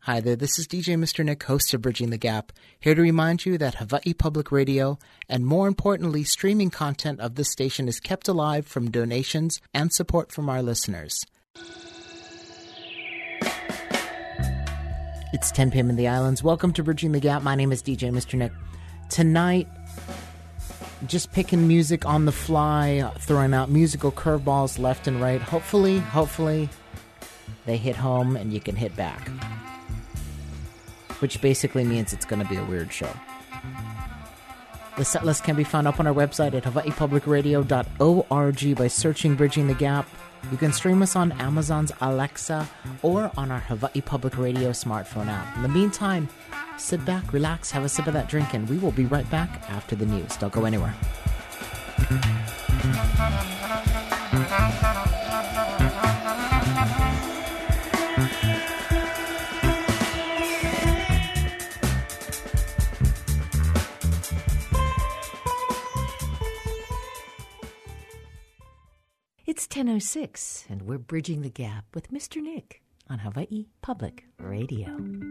Hi there, this is DJ Mr. Nick, host of Bridging the Gap, here to remind you that Hawaii Public Radio, and more importantly, streaming content of this station is kept alive from donations and support from our listeners. It's 10 p.m. in the islands. Welcome to Bridging the Gap. My name is DJ Mr. Nick. Tonight, just picking music on the fly, throwing out musical curveballs left and right. Hopefully, they hit home and you can hit back. Which basically means it's going to be a weird show. The set list can be found up on our website at hawaiipublicradio.org by searching Bridging the Gap. You can stream us on Amazon's Alexa or on our Hawaii Public Radio smartphone app. In the meantime, sit back, relax, have a sip of that drink, and we will be right back after the news. Don't go anywhere. It's 10:06, and we're Bridging the Gap with Mr. Nick on Hawaii Public Radio.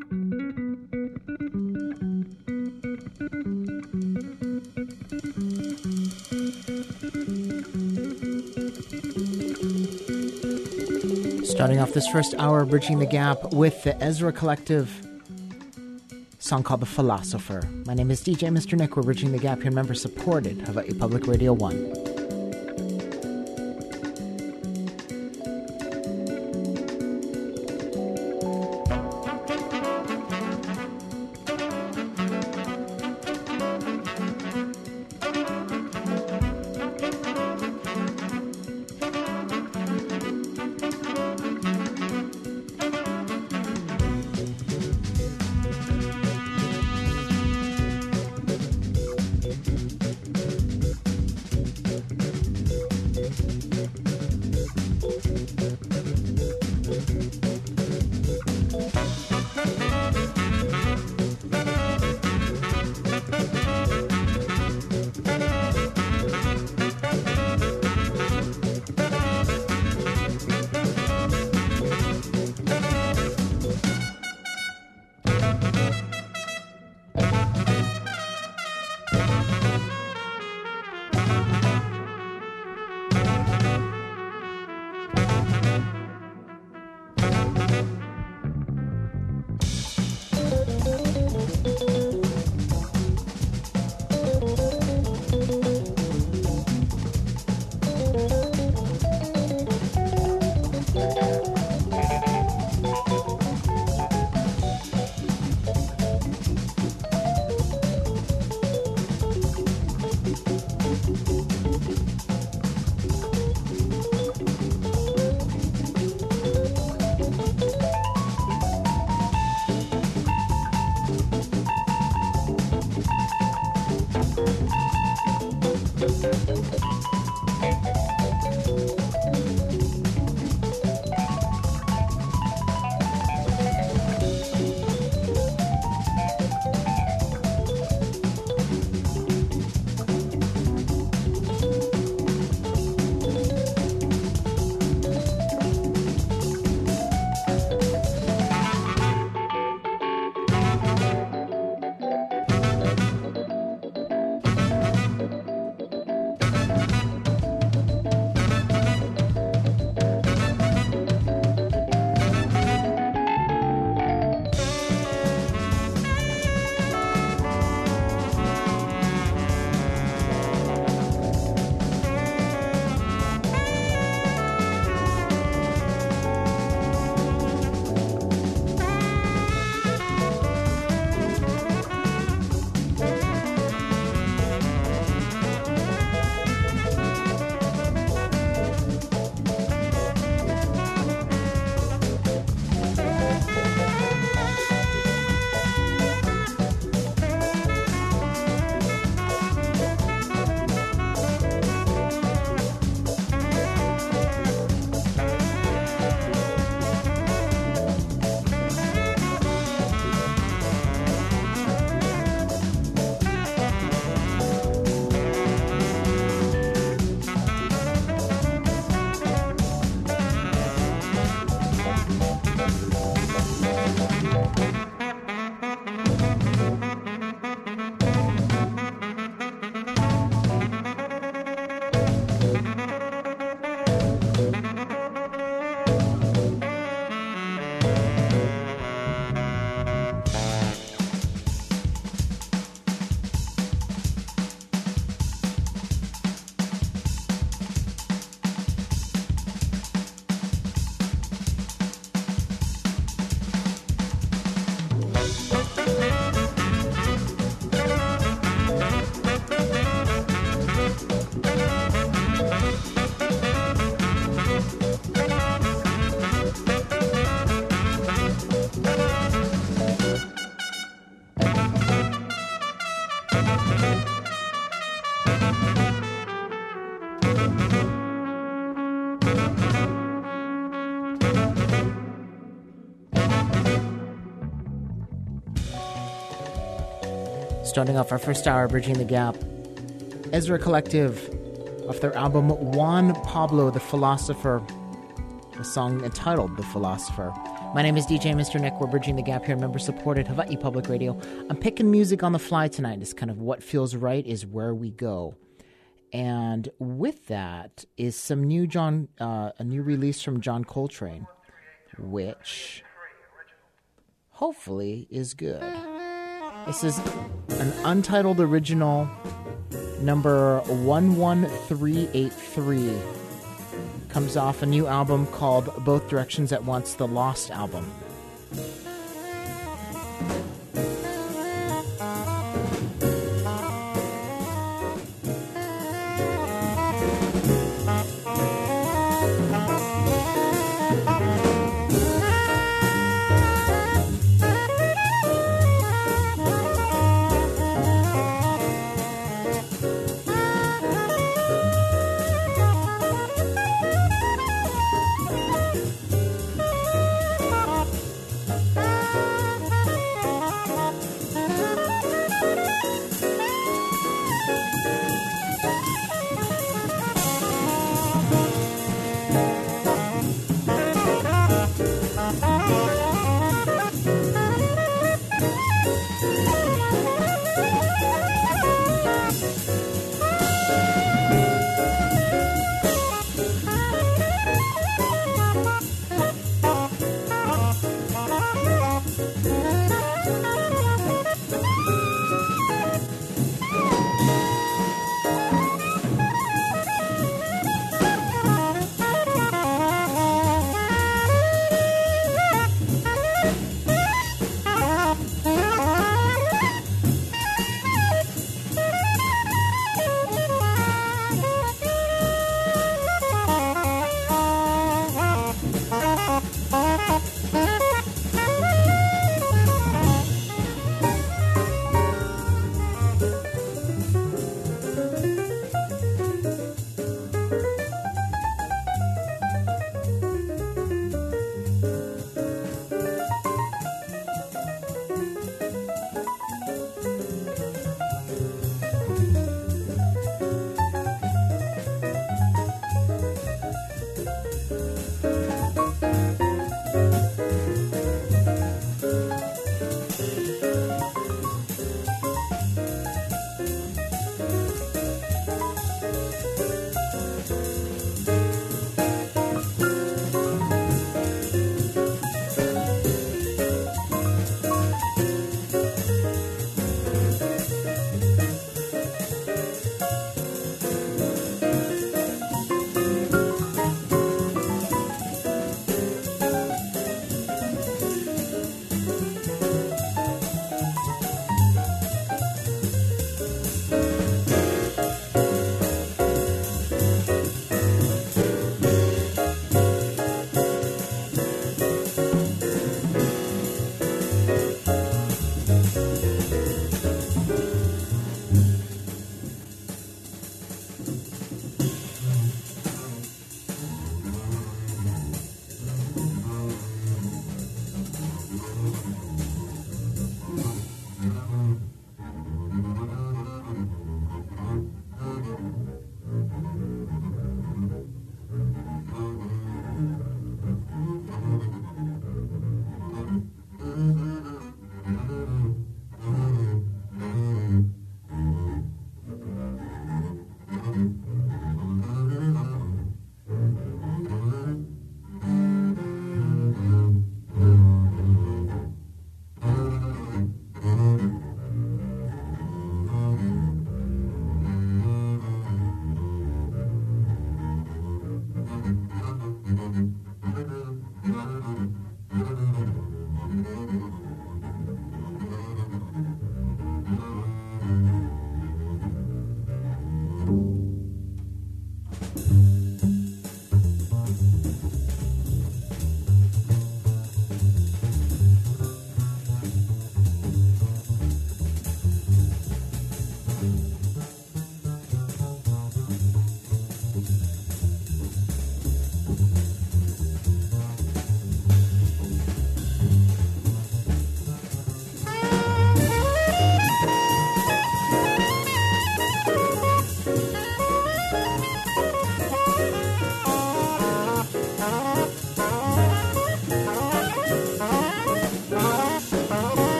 Starting off this first hour, Bridging the Gap with the Ezra Collective, song called The Philosopher. My name is DJ Mr. Nick. We're Bridging the Gap here, member-supported Hawaii Public Radio 1. Starting off our first hour, Bridging the Gap, Ezra Collective, off their album Juan Pablo the Philosopher, a song entitled The Philosopher. My name is DJ Mr. Nick. We're Bridging the Gap here, member-supported Hawaii Public Radio. I'm picking music on the fly tonight. It's kind of what feels right is where we go. And with that is some a new release from John Coltrane, which hopefully is good. This is an untitled original, number 11383. Comes off a new album called Both Directions at Once, the Lost album.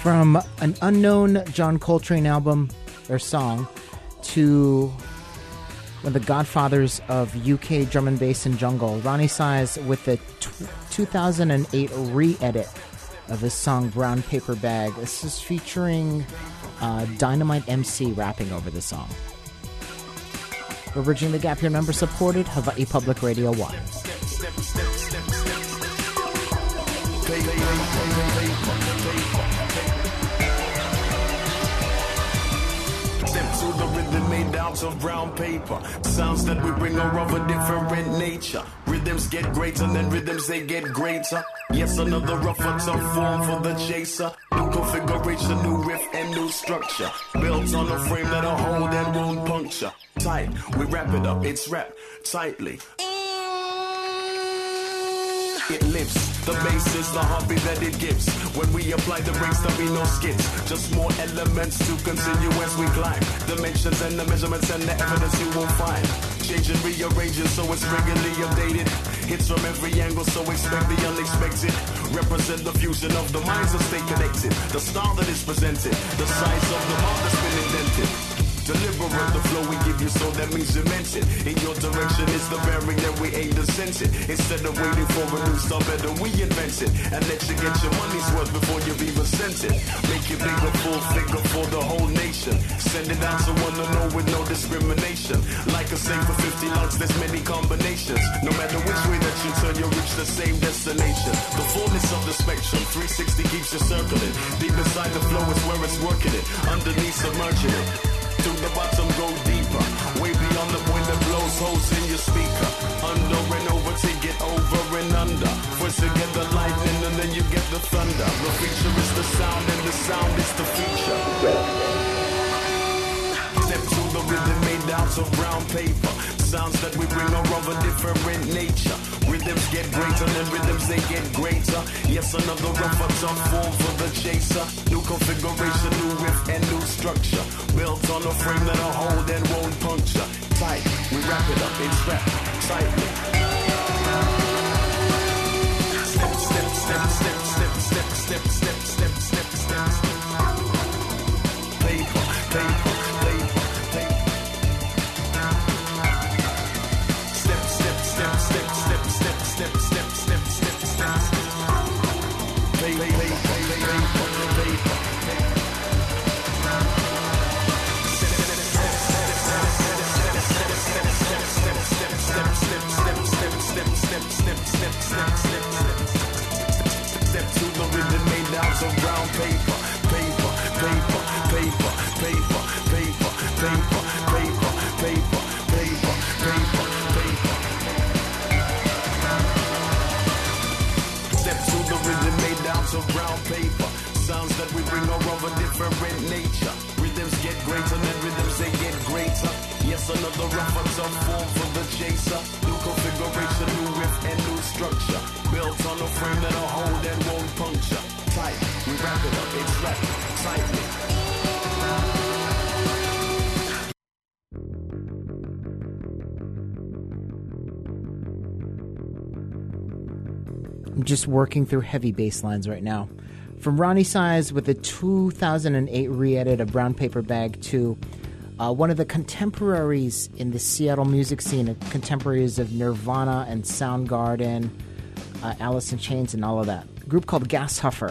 From an unknown John Coltrane album or song to one of the godfathers of UK drum and bass and jungle, Ronnie Size with the 2008 re-edit of his song Brown Paper Bag. This is featuring Dynamite MC rapping over the song. We're bridging the gap here, member supported, Hawaii Public Radio 1. To the rhythm made out of brown paper. Sounds that we bring are of a different nature. Rhythms get greater, then rhythms they get greater. Yes, another rougher, tough form for the chaser. New configuration, new riff and new structure. Built on a frame that'll hold and won't puncture. Tight, we wrap it up, it's wrapped tightly. It lives. The bass is the hobby that it gives. When we apply the brakes, there'll be no skids. Just more elements to continue as we climb. Dimensions and the measurements and the evidence you won't find. Changing, rearranging, so it's regularly updated. Hits from every angle, so expect the unexpected. Represent the fusion of the minds that stay connected. The style that is presented. The size of the mark that's been indented. Deliberate the flow we give you, so that means you meant it. In your direction is the bearing that we aim to sense it. Instead of waiting for a new star, better we invent it. And let you get your money's worth before you've even sent it. Make it bigger, full figure for the whole nation. Send it out to one to know with no discrimination. Like a say for 50 lots, there's many combinations. No matter which way that you turn, you'll reach the same destination. The fullness of the spectrum, 360 keeps you circling. Deep inside the flow is where it's working it. Underneath submerging it. To the bottom, go deeper. Way beyond the point that blows holes in your speaker. Under and over, take it over and under. First you get the lightning and then you get the thunder. The feature is the sound and the sound is the feature. Step to the rhythm made out of brown paper. Sounds that we bring are of a different nature. Rhythms get greater and rhythms they get greater. Yes, another rougher, tough form for the chaser. New configuration, new riff and new structure. Built on a frame that'll hold and won't puncture. Tight, we wrap it up, it's wrapped tightly. Step, step, step, step, step, step, step, step, step, step, step. Paper, paper, paper, paper. Step, step, step, step, step, step, step, step, step, step, step. Paper, paper, paper, paper. Step to the rhythm made out of brown paper. Paper, paper, paper, paper, paper, paper, paper, paper, paper, paper, paper. Step to the rhythm made out of brown paper. Sounds that we bring are of a different nature. Rhythms get greater and rhythms they get greater. Yes, another rougher, tough form for the chaser. New configuration, new riff and new structure. Built on a frame that'll hold and won't puncture. Tight, we wrap it up, it's wrapped tightly. I'm just working through heavy bass lines right now. From Ronnie Size with the 2008 re-edit of Brown Paper Bag to one of the contemporaries in the Seattle music scene, contemporaries of Nirvana and Soundgarden, Alice in Chains and all of that. A group called Gas Huffer.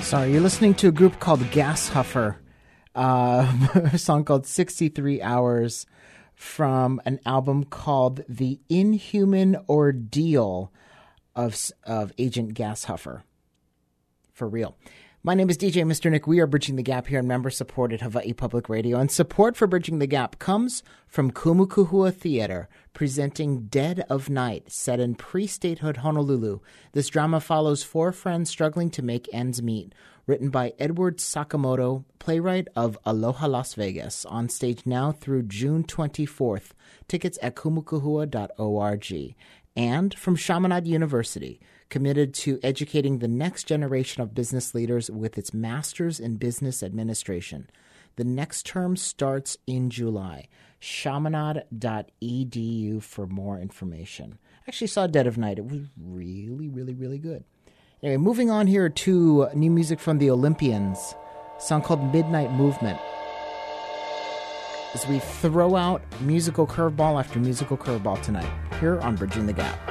Sorry, you're listening to a group called Gashuffer, a song called 63 Hours from an album called The Inhuman Ordeal of Agent Gashuffer. For real. My name is DJ Mr. Nick. We are Bridging the Gap here in member-supported Hawaii Public Radio. And support for Bridging the Gap comes from Kumukuhua Theater, presenting Dead of Night, set in pre-statehood Honolulu. This drama follows four friends struggling to make ends meet. Written by Edward Sakamoto, playwright of Aloha Las Vegas. On stage now through June 24th. Tickets at kumukuhua.org. And from Chaminade University, committed to educating the next generation of business leaders with its Master's in Business Administration. The next term starts in July. Chaminade.edu for more information. I actually saw Dead of Night. It was really, really, really good. Anyway, moving on here to new music from the Olympians. A song called Midnight Movement. As we throw out musical curveball after musical curveball tonight, here on Bridging the Gap.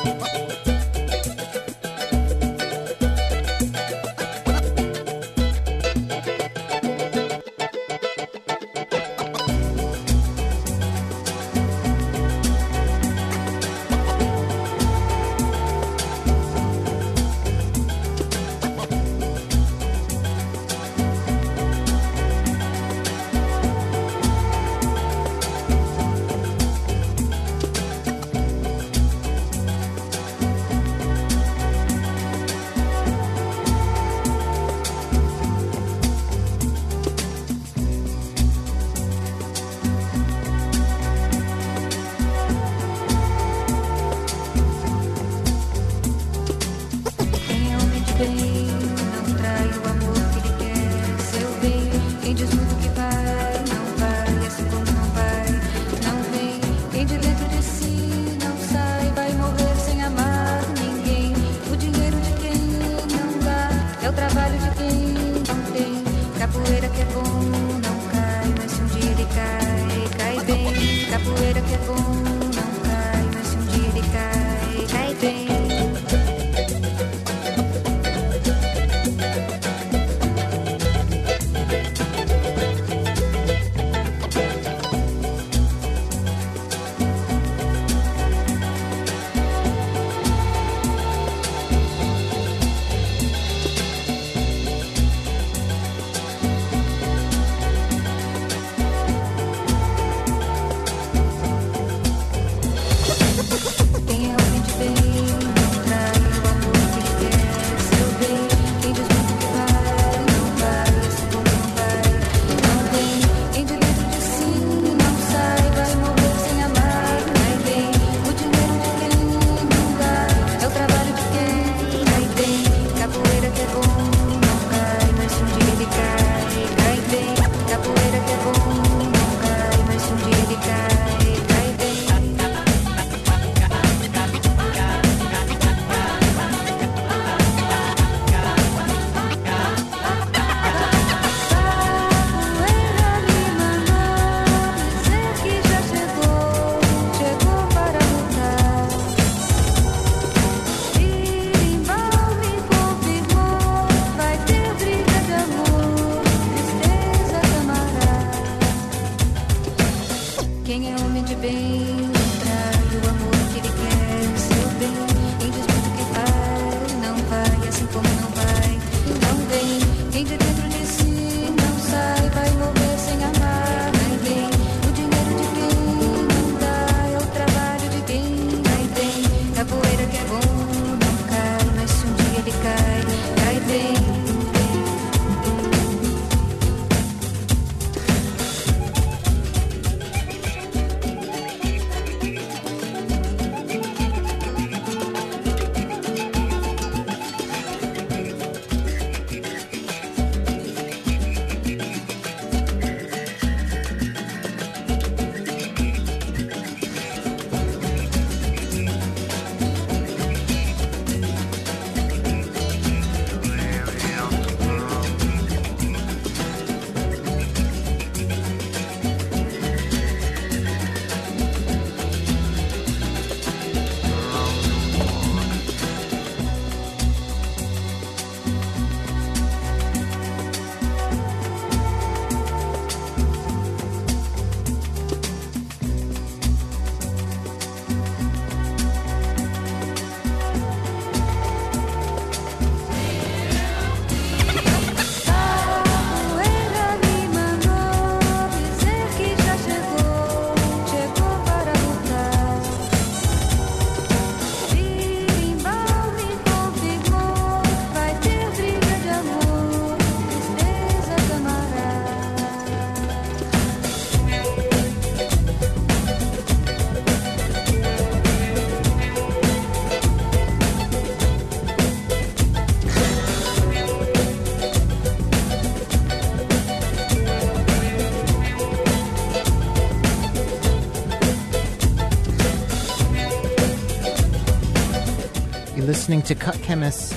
Listening to Cut Chemist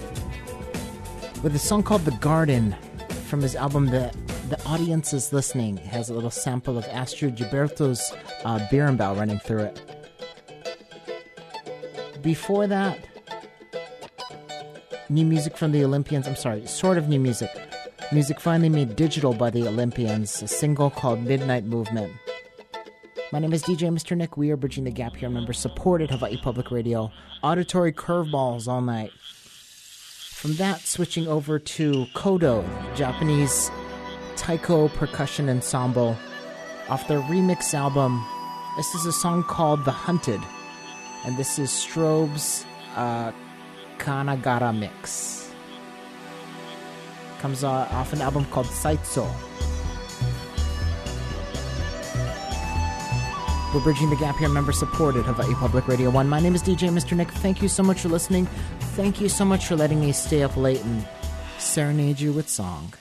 with a song called The Garden from his album The Audience is Listening. It has a little sample of Astrid Gilberto's Birnbaum running through it. Before that, new music from the Olympians. I'm sorry, sort of new music. Music finally made digital by the Olympians, a single called Midnight Movement. My name is DJ Mr. Nick. We are Bridging the Gap here, member-supported Hawaii Public Radio. Auditory curveballs all night. From that, switching over to Kodo, Japanese taiko percussion ensemble. Off their remix album, this is a song called The Hunted. And this is Strobe's Kanagara mix. Comes off an album called Saitso. We're Bridging the Gap here, member-supported Hawaii Public Radio 1. My name is DJ Mr. Nick. Thank you so much for listening. Thank you so much for letting me stay up late and serenade you with song.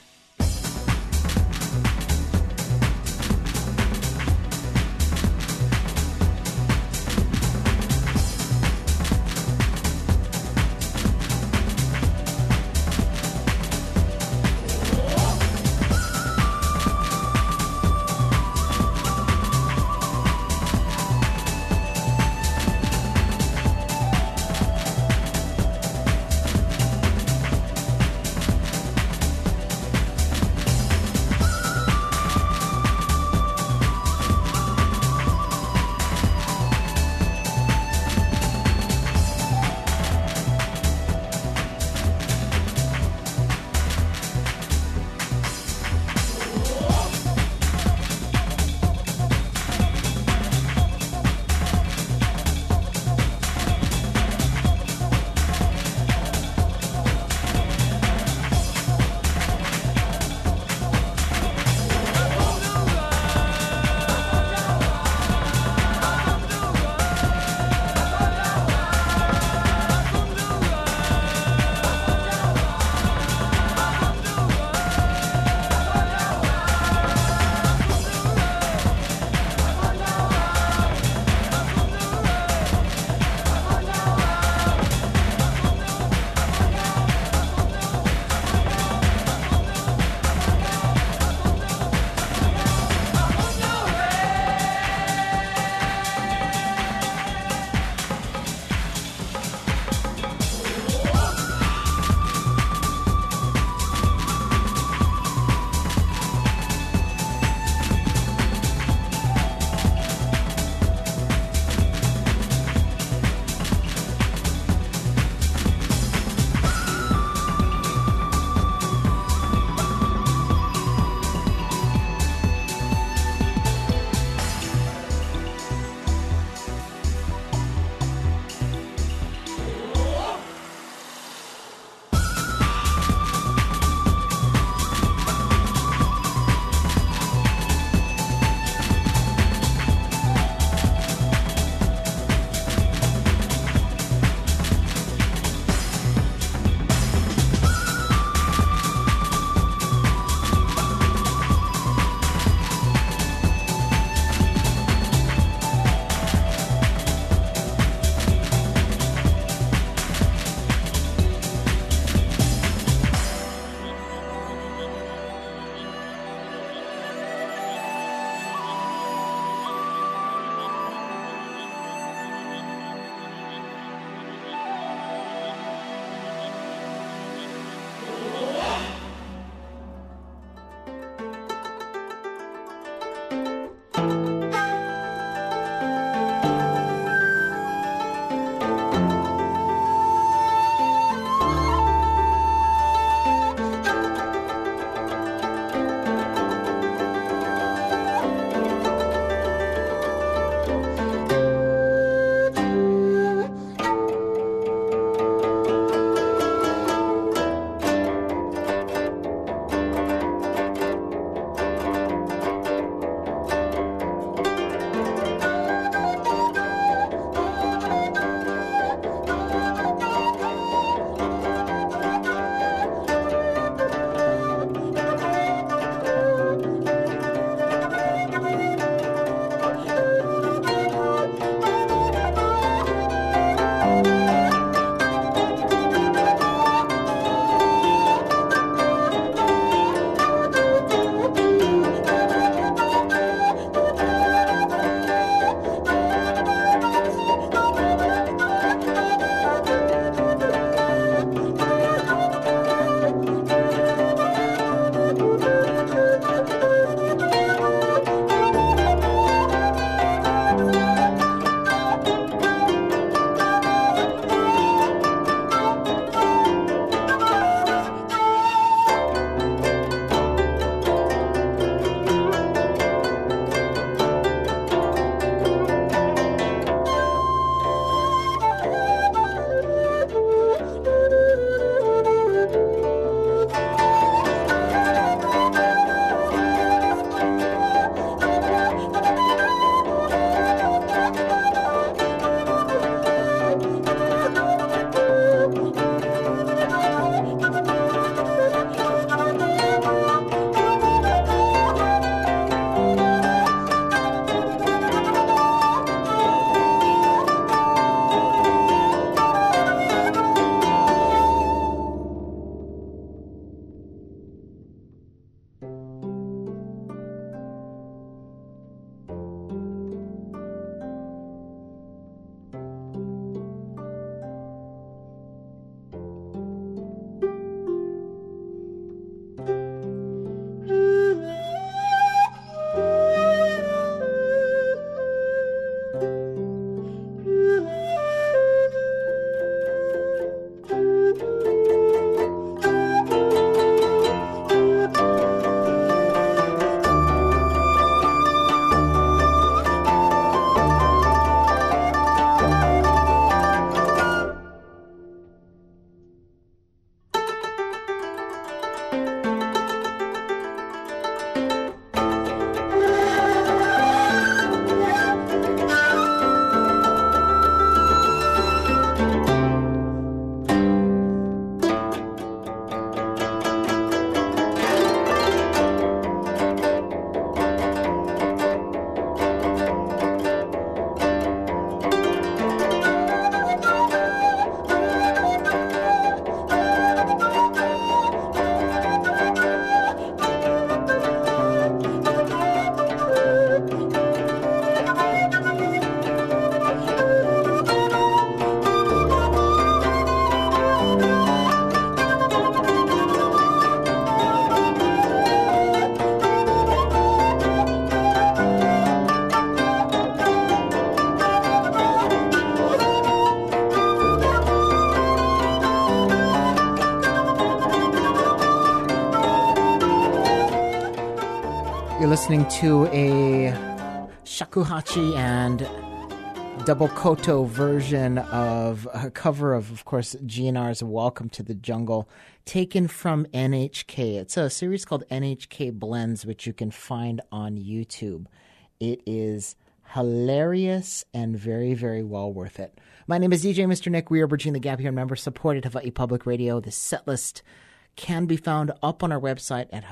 listening to a shakuhachi and double koto version of a cover of course, GNR's Welcome to the Jungle, taken from NHK. It's a series called NHK Blends, which you can find on YouTube. It is hilarious and very, very well worth it. My name is DJ Mr. Nick. We are Bridging the Gap here, member-supported Hawaii Public Radio. The set list can be found up on our website at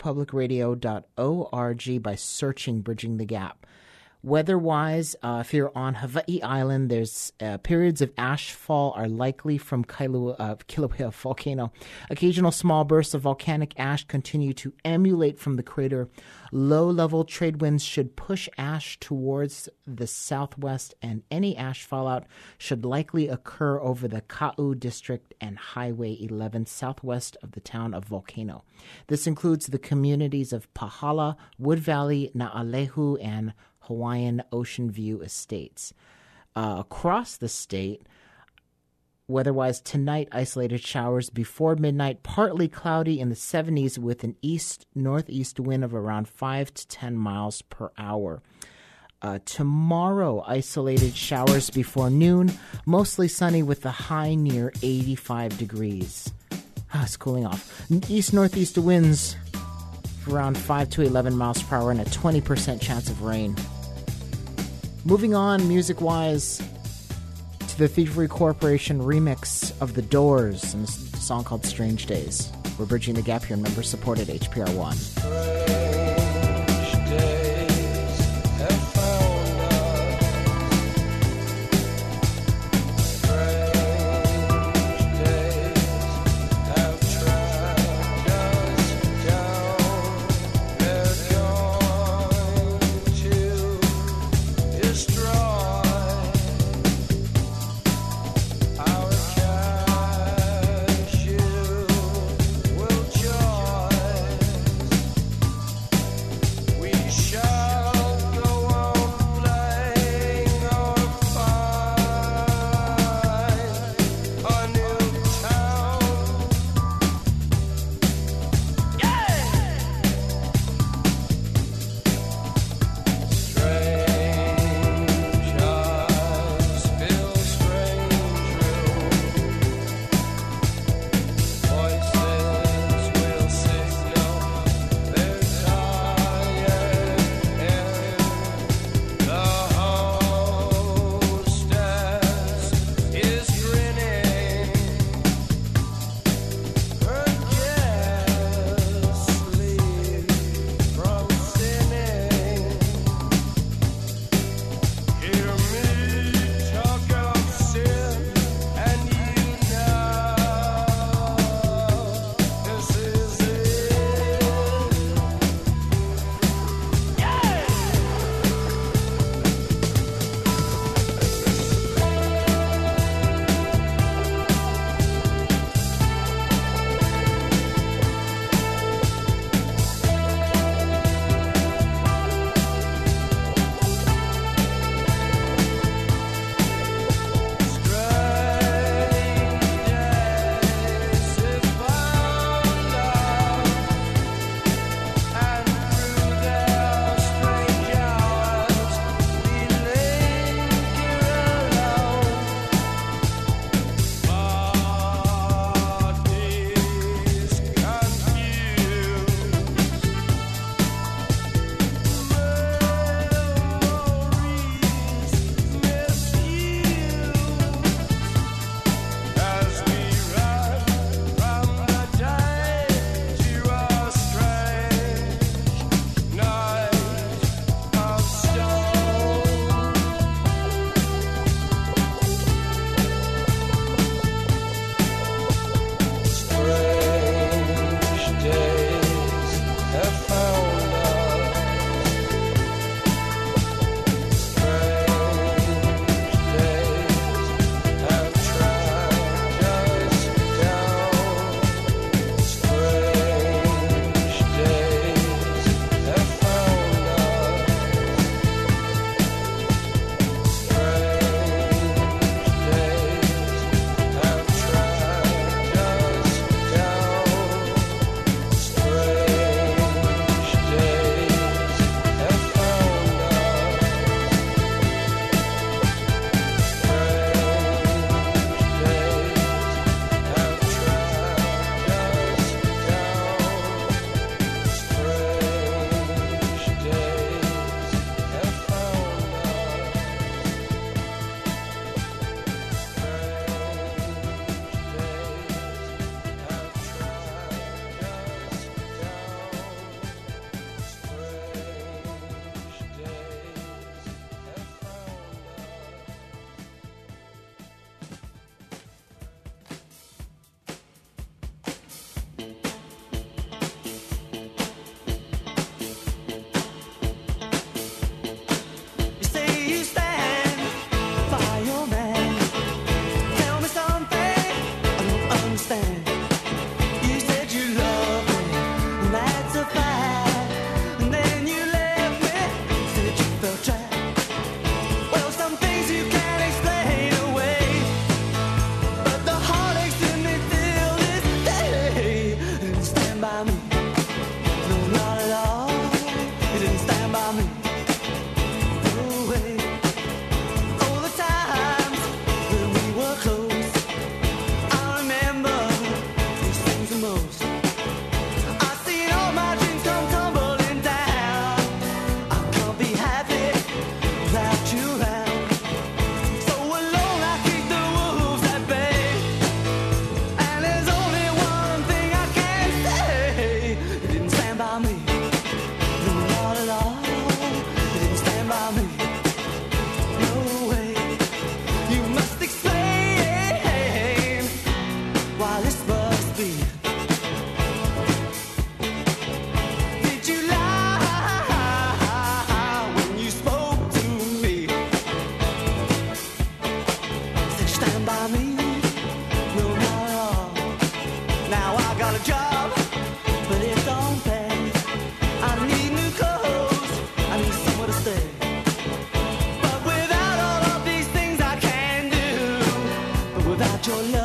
hawaiipublicradio.org by searching Bridging the Gap. Weather-wise, if you're on Hawaii Island, there's periods of ash fall are likely from Kilauea volcano. Occasional small bursts of volcanic ash continue to emulate from the crater. Low-level trade winds should push ash towards the southwest, and any ash fallout should likely occur over the Ka'u district and Highway 11 southwest of the town of Volcano. This includes the communities of Pahala, Wood Valley, Na'alehu, and Hawaiian Ocean View Estates. Across the state, weather-wise, tonight, isolated showers before midnight, partly cloudy in the 70s with an east-northeast wind of around 5 to 10 miles per hour. Tomorrow, isolated showers before noon, mostly sunny with a high near 85 degrees. It's cooling off. East-northeast winds around 5 to 11 miles per hour and a 20% chance of rain. Moving on, music-wise, to the Thievery Corporation remix of The Doors and a song called Strange Days. We're Bridging the Gap here, member-supported HPR 1. Will joy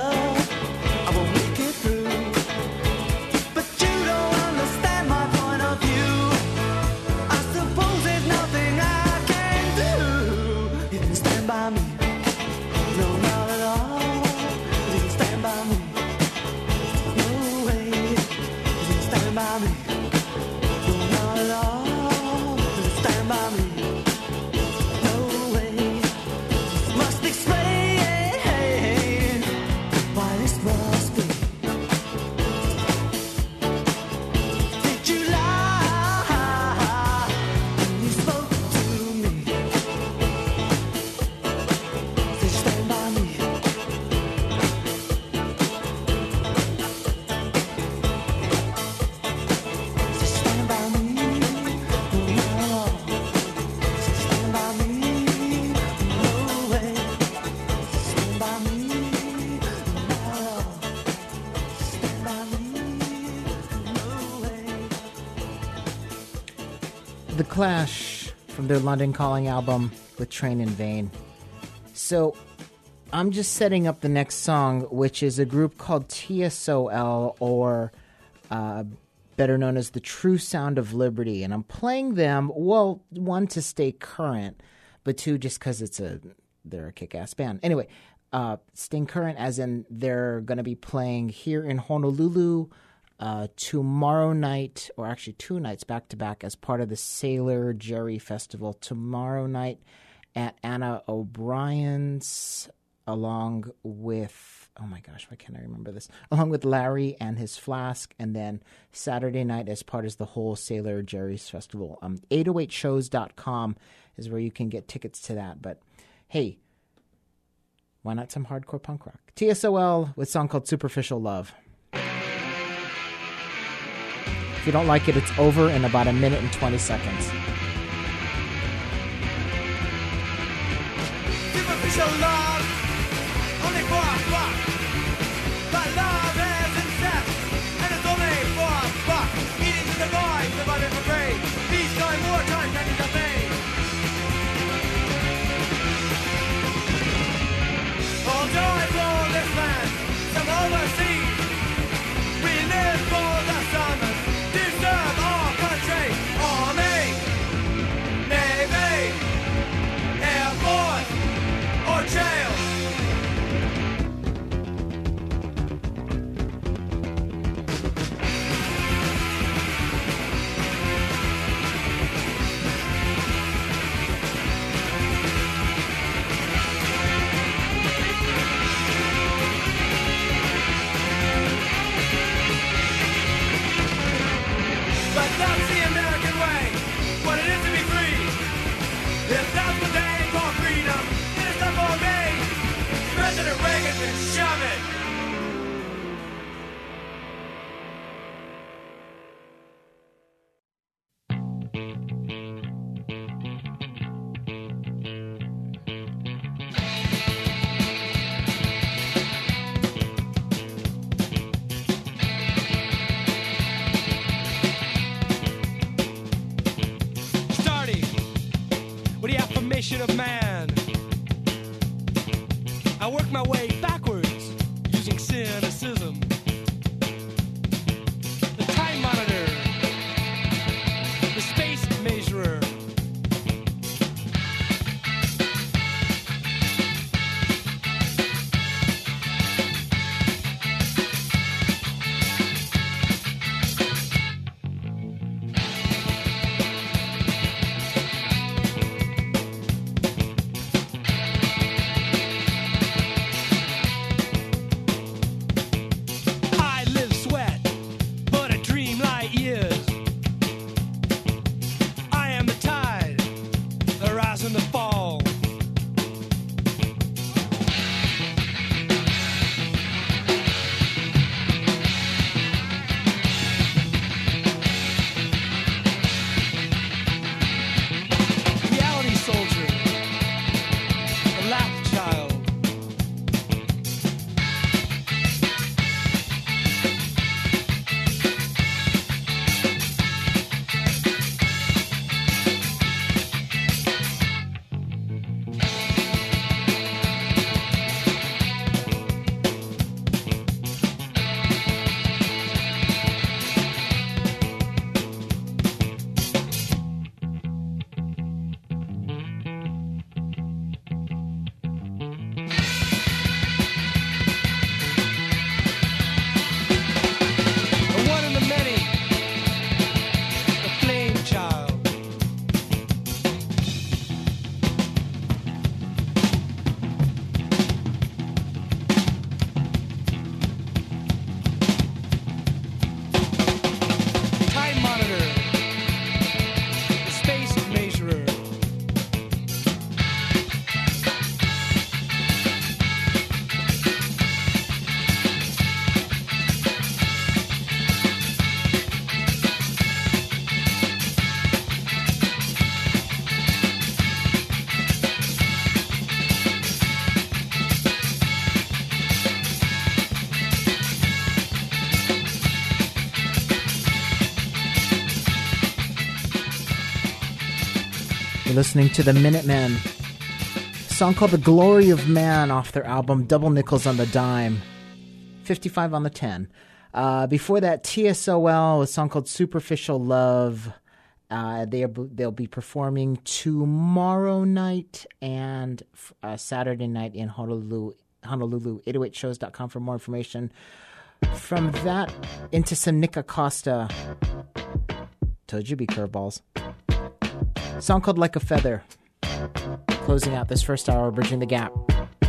love, I won't make it through. But you don't understand my point of view. I suppose there's nothing I can do. You can stand by me. No, not at all. You can stand by me. No way. You can stand by me. No, not at all. You can stand by me. No way. Must explain why this must be. Did you lie when you spoke to me? Did you stand by me? Did you stand by me? No, not at all. Did you stand by me? No way. Stand by me, not at all. Stand by me, no way. The Clash from their London Calling album with Train in Vain. So I'm just setting up the next song, which is a group called TSOL, or better known as the True Sound of Liberty. And I'm playing them, well, one, to stay current, but two, just because they're a kick-ass band. Anyway, staying current as in they're going to be playing here in Honolulu tomorrow night, or actually 2 nights back-to-back as part of the Sailor Jerry Festival. Tomorrow night at Anna O'Brien's, along with, oh my gosh, why can't I remember this? Along with Larry and his Flask, and then Saturday night as part of the whole Sailor Jerry's Festival. 808shows.com is where you can get tickets to that. But hey, why not some hardcore punk rock? TSOL with a song called Superficial Love. If you don't like it, it's over in about 1 minute and 20 seconds. Superficial love, only for a fuck. But love isn't sex, and it's only for a fuck. Eating to the boys, surviving for free. Peace time, wartime, that is a thing. All joy for this land, some overseas. We live for the summers, to serve our country. Army, Navy, Air Force, or jail. But that's the American way, what it is to be free. If that's what they call freedom, then it's not for me. President Reagan can shove it. Starting with the affirmation of man, I work my way backwards using cynicism. The time monitor, the space measurer, listening to the Minutemen. A song called The Glory of Man off their album Double Nickels on the Dime. 55 on the 10. Before that, TSOL, a song called Superficial Love. They'll be performing tomorrow night and Saturday night in Honolulu. 808shows.com for more information. From that, into some Nick Acosta. Told you be curveballs. Song called Like a Feather. Closing out this first hour, Bridging the Gap.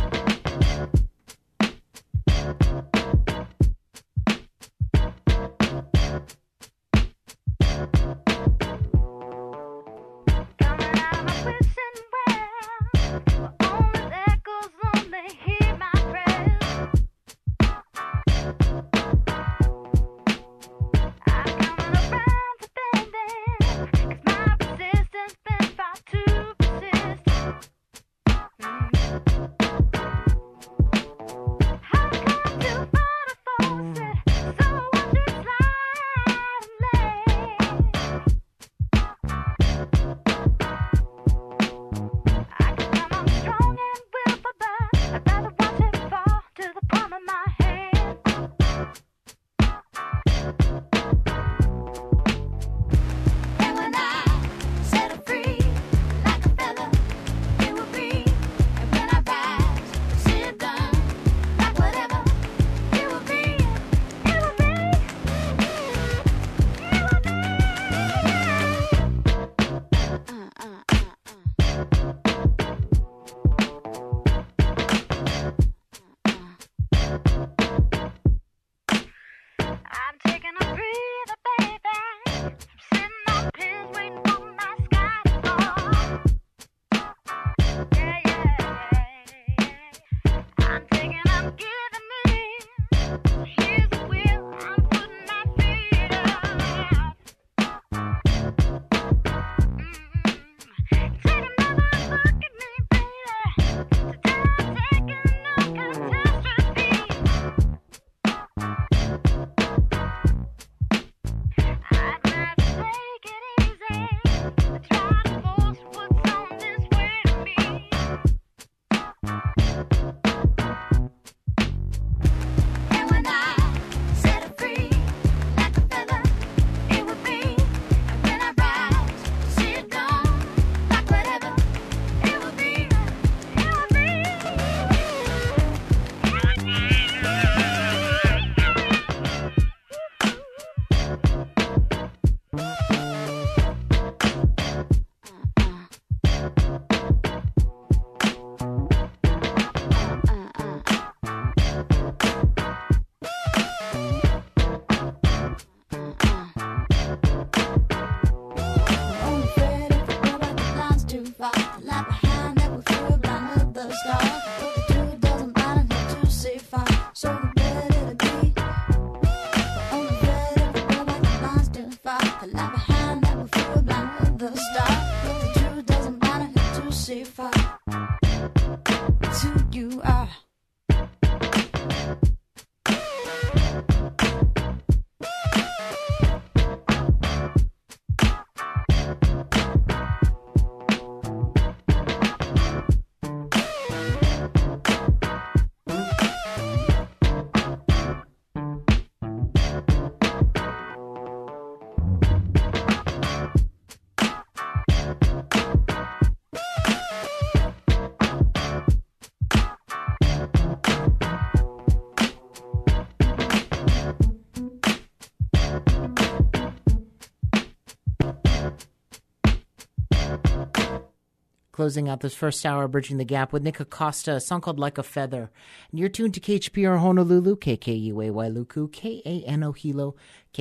Closing out this first hour, Bridging the Gap with Nick Acosta, a song called Like a Feather. And you're tuned to KHPR Honolulu, KKUA Wailuku, KANO Hilo,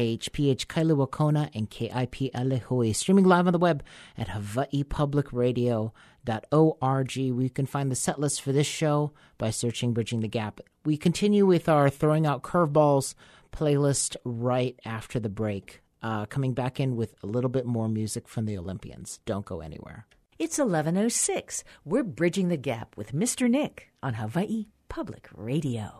KHPH Kailua Kona, and KIP Alehui. Streaming live on the web at hawaiipublicradio.org, where you can find the set list for this show by searching Bridging the Gap. We continue with our Throwing Out Curveballs playlist right after the break, coming back in with a little bit more music from the Olympians. Don't go anywhere. It's 11:06. We're Bridging the Gap with Mr. Nick on Hawaii Public Radio.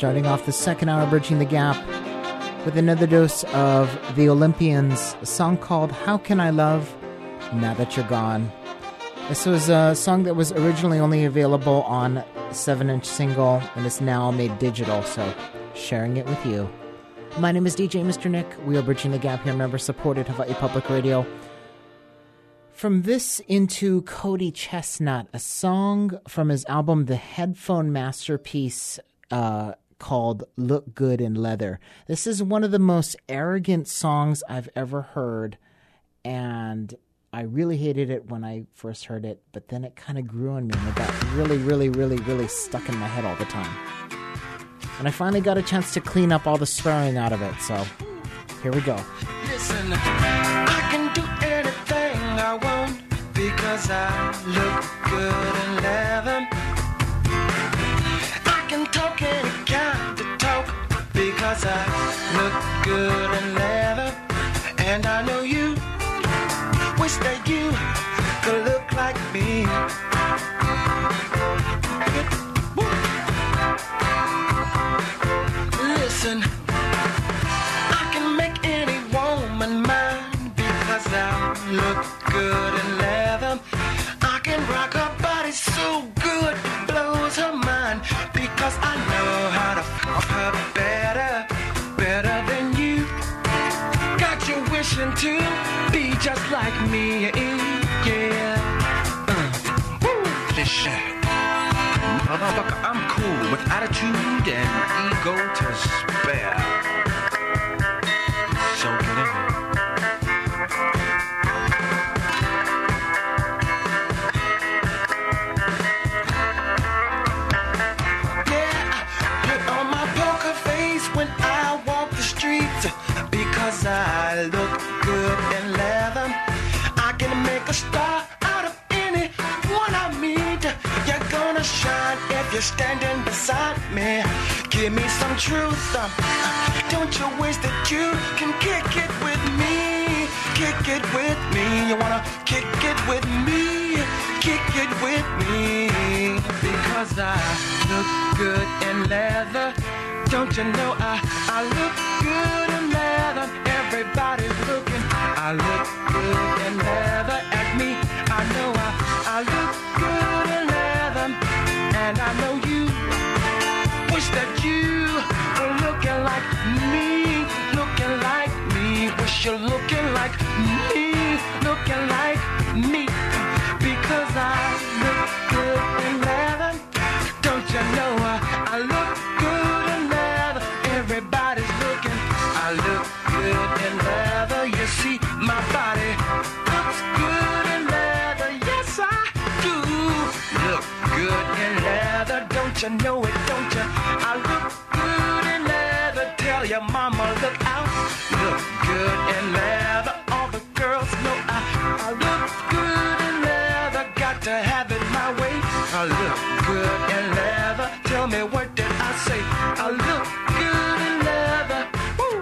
Starting off the second hour, Bridging the Gap, with another dose of the Olympians, a song called How Can I Love Now That You're Gone. This was a song that was originally only available on 7-inch single and is now made digital, so sharing it with you. My name is DJ Mr. Nick. We are Bridging the Gap here, member-supported Hawaii Public Radio. From this into Cody Chestnut, a song from his album The Headphone Masterpiece called Look Good in Leather. This is one of the most arrogant songs I've ever heard, and I really hated it when I first heard it, but then it kind of grew on me, and it got really stuck in my head all the time. And I finally got a chance to clean up all the swearing out of it, so here we go. Listen, I can do anything I want because I look good in leather. I can talk any kind of talk because I look good in leather. And I know you wish that you could look like me. Listen, I can make any woman mine because I look good in leather. I can rock her body so good, blows her mind because I know how to fuck her better than you. Got you wishing to be just like me, yeah. Listen. Motherfucker, I'm cool with attitude and ego to spare. So get in there. Yeah, I put on my poker face when I walk the streets because I look good in leather. I can make a star out of anyone I meet. You're gonna shine if you're standing beside me. Give me some truth. Don't you wish that you can kick it with me? Kick it with me. You wanna kick it with me? Kick it with me. Because I look good in leather. Don't you know I look good in leather? Everybody's looking. I look good in leather at me. I know I look good in leather. And I know you wish that you were looking like me, looking like me. Wish you're looking like me, looking like me. Because I look good in leather. Don't you know I look good in leather? Everybody's looking. I look good in leather. You see, my body looks good in leather. Yes, I do look good in leather. Don't you know it, don't you? I look good in leather. Tell your mama, look out. Look good in leather. All the girls know I look good in leather. Got to have it my way. I look good in leather. Tell me, what did I say? I look good in leather. Woo!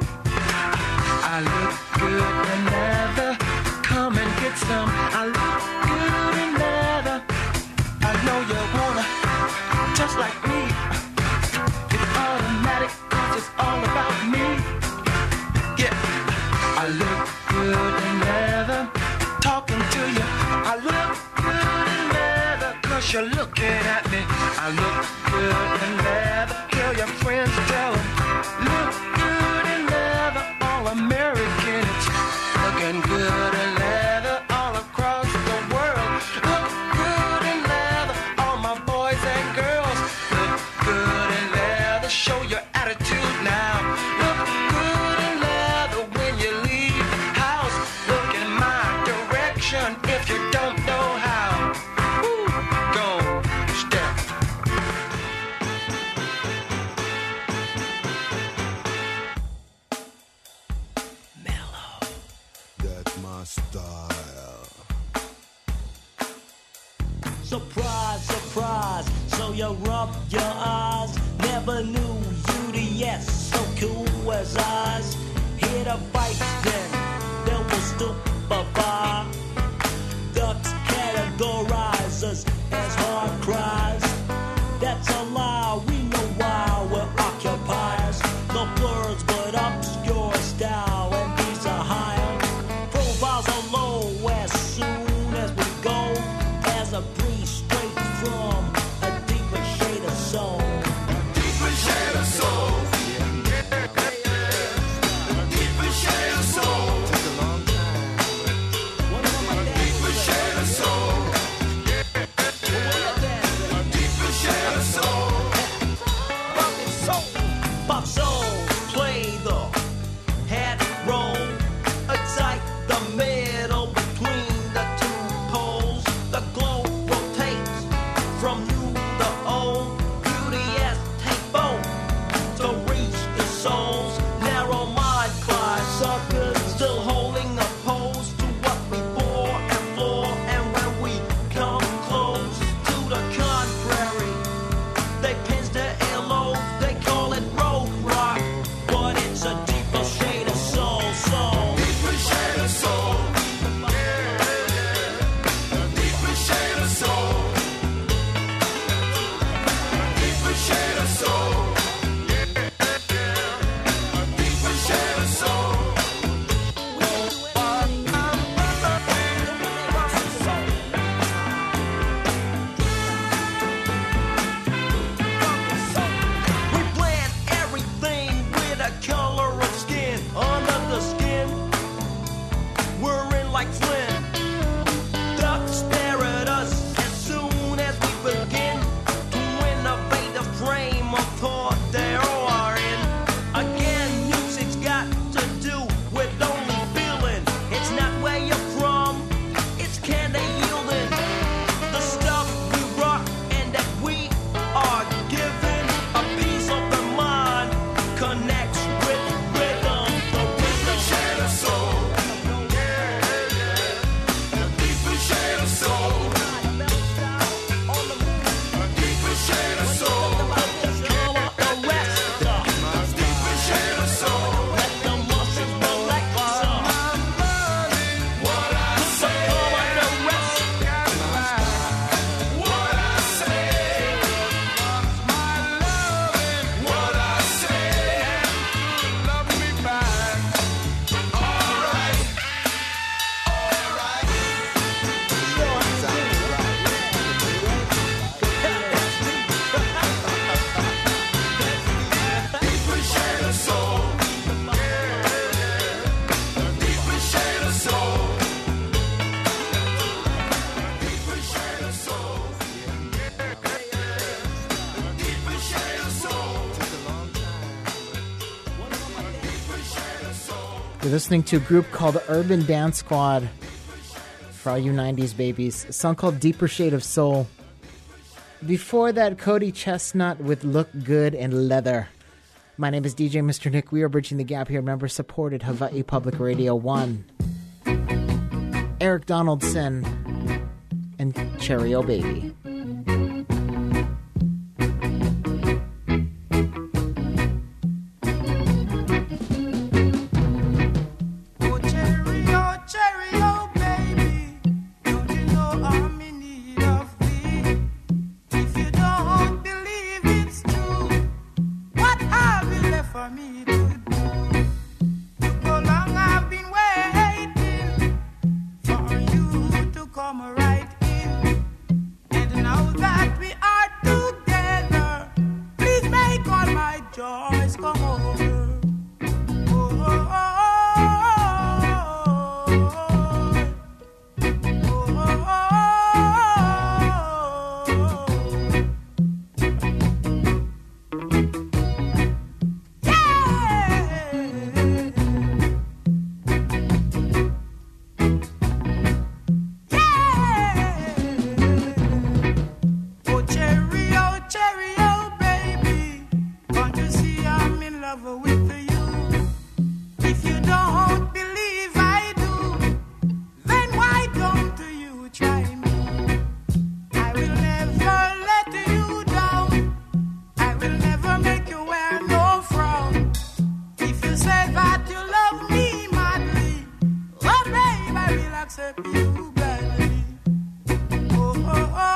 I look good in leather. Come and get some. I look good in leather. I know you wanna, just like me. It's automatic, 'cause it's all about me. Yeah, I look good in leather. Talking to you, I look good in leather. 'Cause you're looking at me. I look good in leather. Tell your friends, tell them. Look good in leather. All American, it's looking good in leather. All across the world, look good in leather. All my boys and girls, look good in leather. Show your attitude now. Look good in leather when you leave the house. Look in my direction if you don't know how. Woo, go step. That's my style. Surprise, surprise, so you rub your eyes. Never knew you the yes, so cool as eyes. Hit a bite then, there was stupefy. Ducks categorize us as hard cries. That's a lie, we know why we're occupied. but obscure style, and these are higher. Profiles are low as soon as we go, as a breeze straight from a deeper shade of soul. Deeper shade of soul. Deeper shade of soul. Deeper shade of soul. Deeper shade of soul. Pop soul, play the head roll, excite the middle between the two poles. The globe rotates from new to old. Beauty as take both to reach the soul's narrow mind. Climb suckers still holding a pose to what we bore and floor. And when we come close to the contrary, they pinch their earlobes. They call it road rock, but it's a deeper shade of soul. Deeper shade of soul. Deeper shade of soul. Deeper shade of soul. Deeper shade of soul. We blend everything with a color of skin. Under the skin, we're in like Flint. Ducks stare at us as soon as we begin to innovate the frame of thought they all are in. Again, music's got to do with only feeling. It's not where you're from, it's can they yielding. The stuff we rock and that we are given, a piece of the mind connects with rhythm. The Deeper shade of soul. Deeper shade of soul. Deeper shade of soul. Deeper shade of soul. What I say. What I say. What I say. Love me back. All right. Deeper shade of soul. Deeper shade of soul. Deeper shade of soul. Deeper shade of soul. Deeper shade of soul. You're listening to a group called Urban Dance Squad. For all you 90s babies. A song called Deeper Shade of Soul. Before that, Cody Chestnut with Look Good and Leather. My name is DJ Mr. Nick. We are bridging the gap here. Member supported Hawaii Public Radio 1. Eric Donaldson and Cherry O Baby. Oh, cherry, oh, baby, don't you know I'm in need of thee? If you don't believe it's true, what have you left for me to do? Look how long I've been waiting for you to come right in. And now that we are together, please make all my joys come over. Oh, oh, oh. Cherry, oh, baby, can't you see I'm in love with you? If you don't believe I do, then why don't you try me? I will never let you down. I will never make you wear no frown. If you say that you love me madly, oh babe, I will accept you gladly. Oh, oh, oh.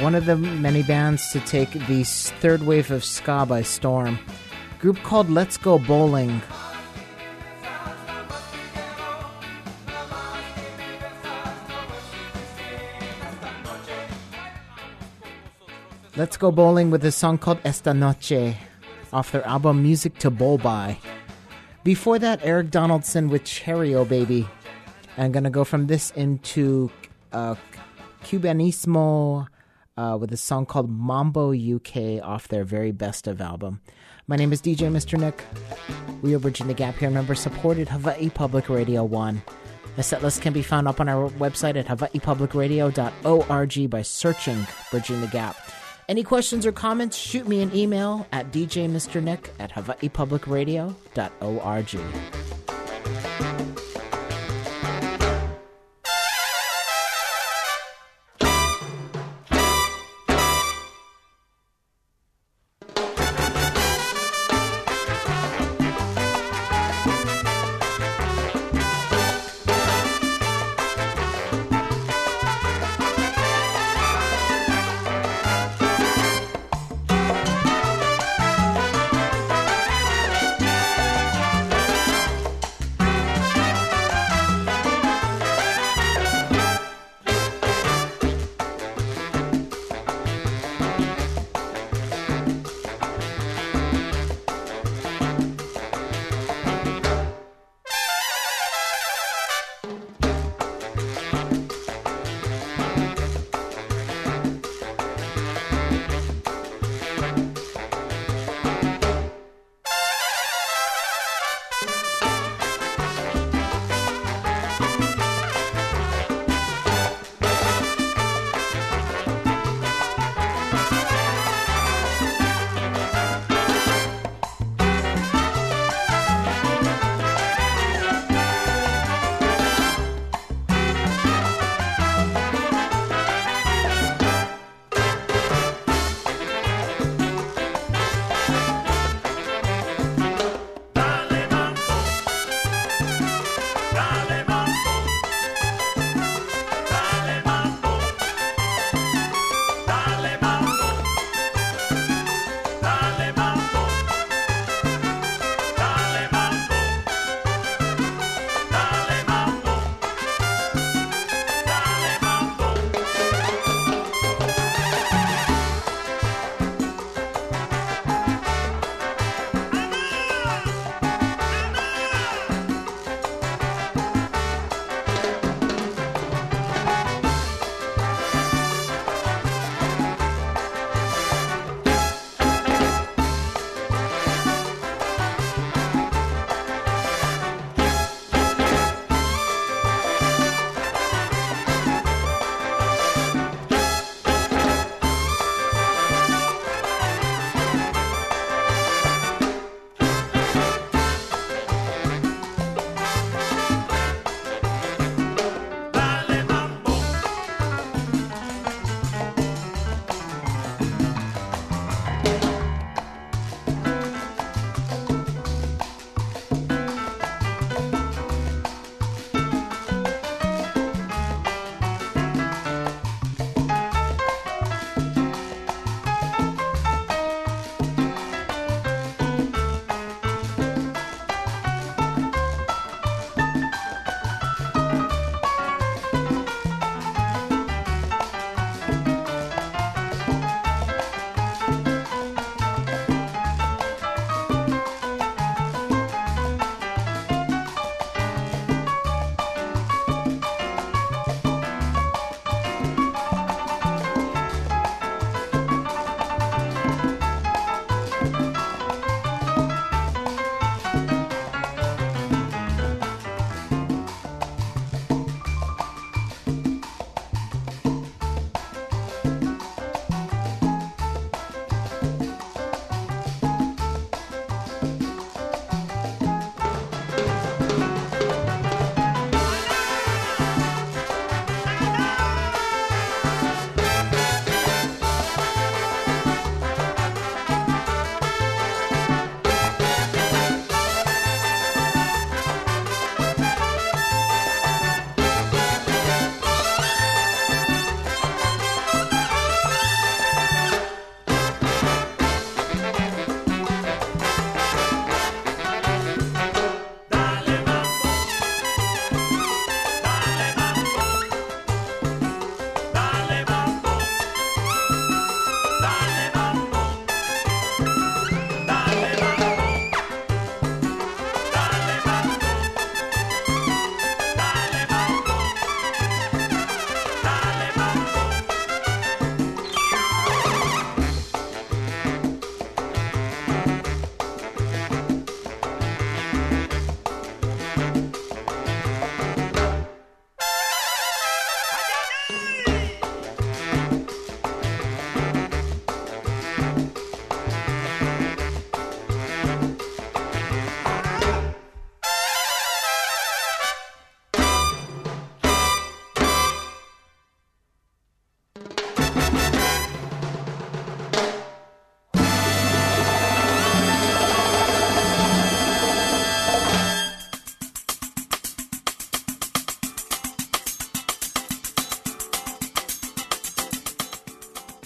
one of the many bands to take the third wave of ska by storm. Group called Let's Go Bowling. Let's Go Bowling with a song called Esta Noche off their album Music to Bowl By. Before that, Eric Donaldson with Cherry O Baby. I'm going to go from this into Cubanismo with a song called Mambo UK off their very best of album. My name is DJ Mr. Nick. We are Bridging the Gap here, member-supported Hawaii Public Radio 1. The set list can be found up on our website at hawaiipublicradio.org by searching Bridging the Gap. Any questions or comments, shoot me an email at djmrnick@hawaiipublicradio.org.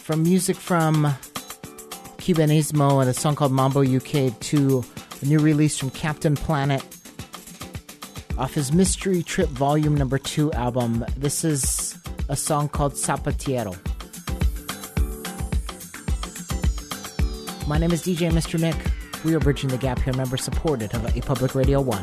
from music from Cubanismo and a song called Mambo UK to a new release from Captain Planet off his Mystery Trip Volume Number 2 album. This is a song called Zapatiero. My name is DJ Mr. Nick. We are Bridging the Gap here, member supported of Hawaii Public Radio 1.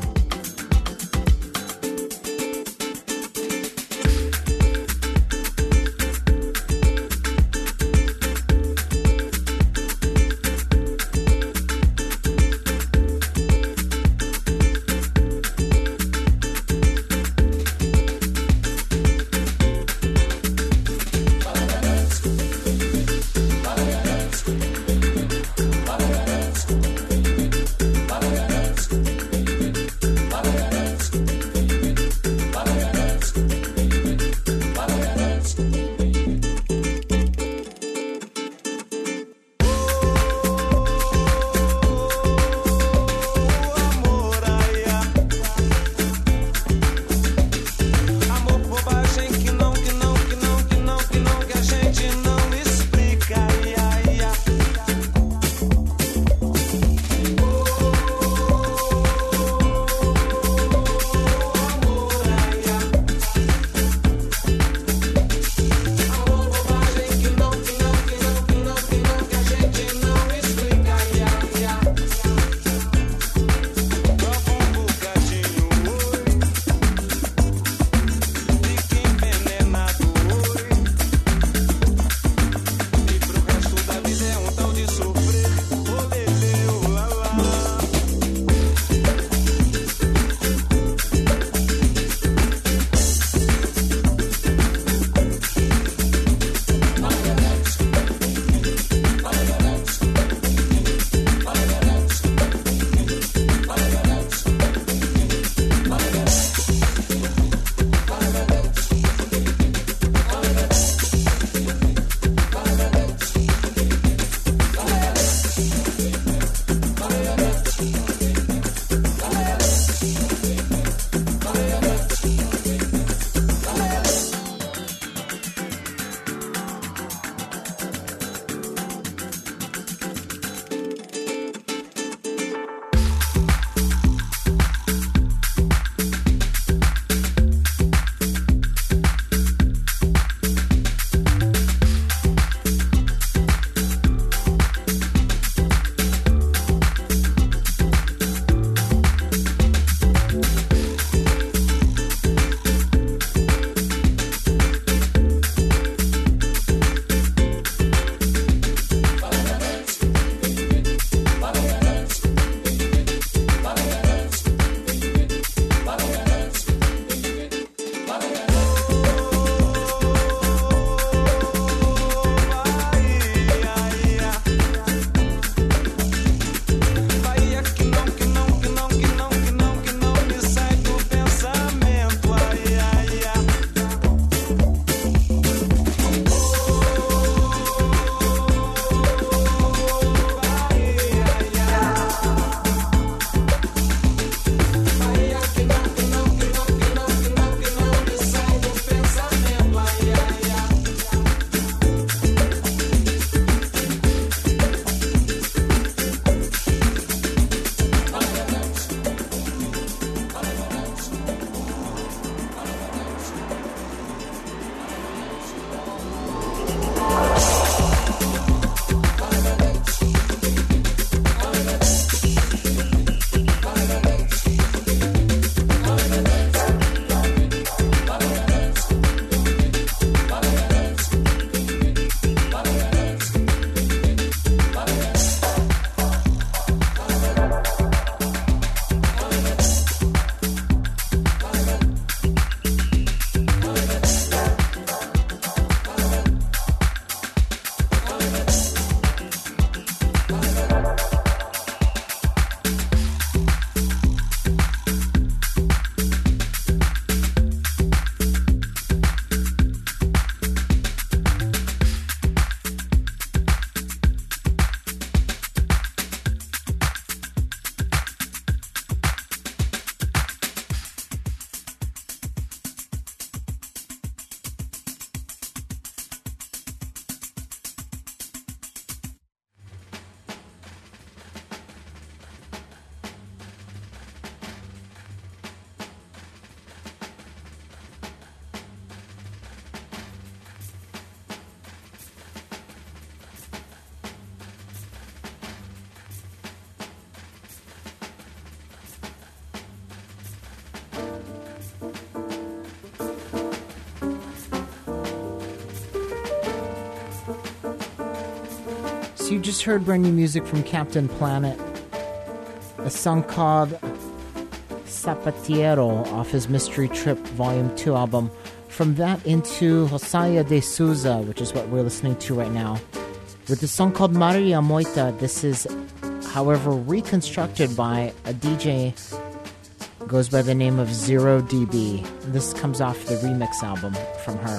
you just heard brand new music from Captain Planet, a song called Zapatiero off his Mystery Trip Volume 2 album. From that into Rosalia de Souza, which is what we're listening to right now, with a song called Maria Moita. This is, however, reconstructed by a DJ goes by the name of Zero DB. This comes off the remix album from her.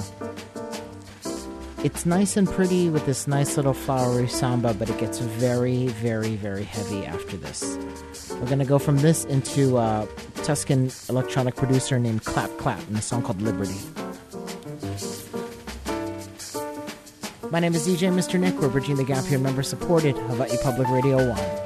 It's nice and pretty with this nice little flowery samba, but it gets very, very, very heavy after this. We're going to go from this into a Tuscan electronic producer named Clap Clap and a song called Liberty. My name is DJ Mr. Nick. We're bridging the gap here, member-supported Hawaii Public Radio 1.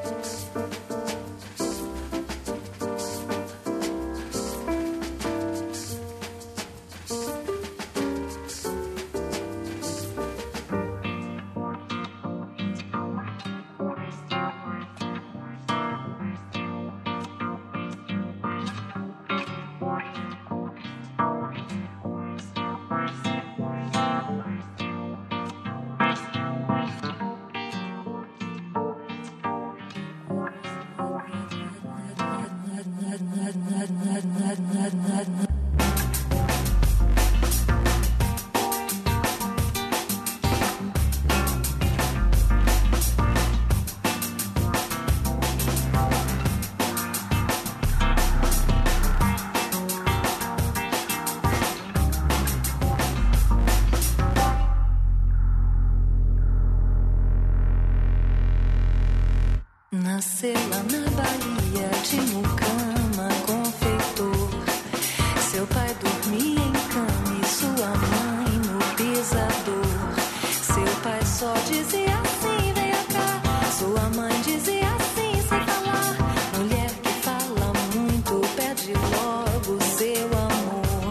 Nasceu lá na Bahia de Mucama, confeitor. Seu pai dormia em cama e sua mãe no pisador. Seu pai só dizia assim, venha cá. Sua mãe dizia assim, sem falar. Mulher que fala muito, pede logo seu amor.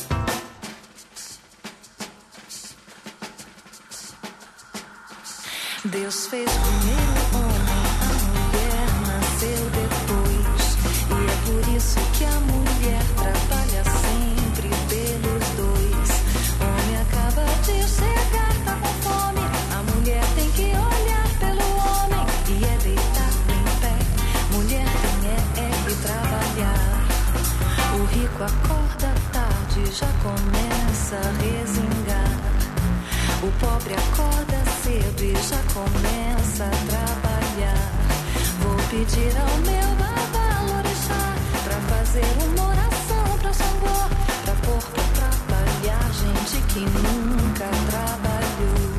Deus fez primeiro homem, nasceu depois, e é por isso que a mulher trabalha sempre pelos dois. Homem acaba de chegar, tá com fome, a mulher tem que olhar pelo homem, e é deitado em pé, mulher tem que trabalhar. O rico acorda tarde, já começa a resingar. O pobre acorda cedo e já começa a trabalhar. Vou pedir ao meu babalorixá pra fazer uma oração pra Xangô, pra pôr pra trabalhar gente que nunca trabalhou.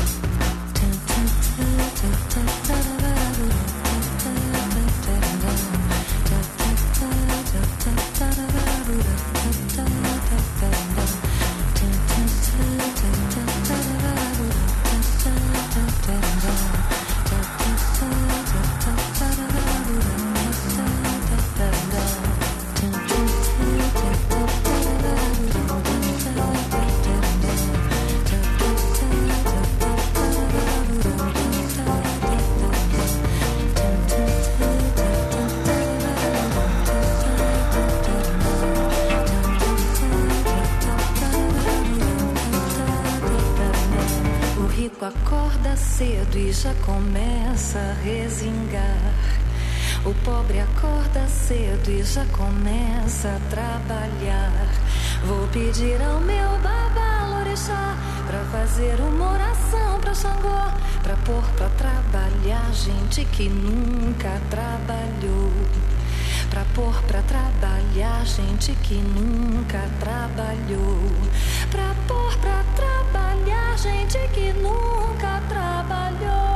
Acorda cedo e já começa a resingar. O pobre acorda cedo e já começa a trabalhar. Vou pedir ao meu babalorixá pra fazer uma oração pra Xangô, pra pôr pra trabalhar gente que nunca trabalhou. Pra pôr pra trabalhar gente que nunca trabalhou. Pra pôr pra trabalhar gente que nunca trabalhou.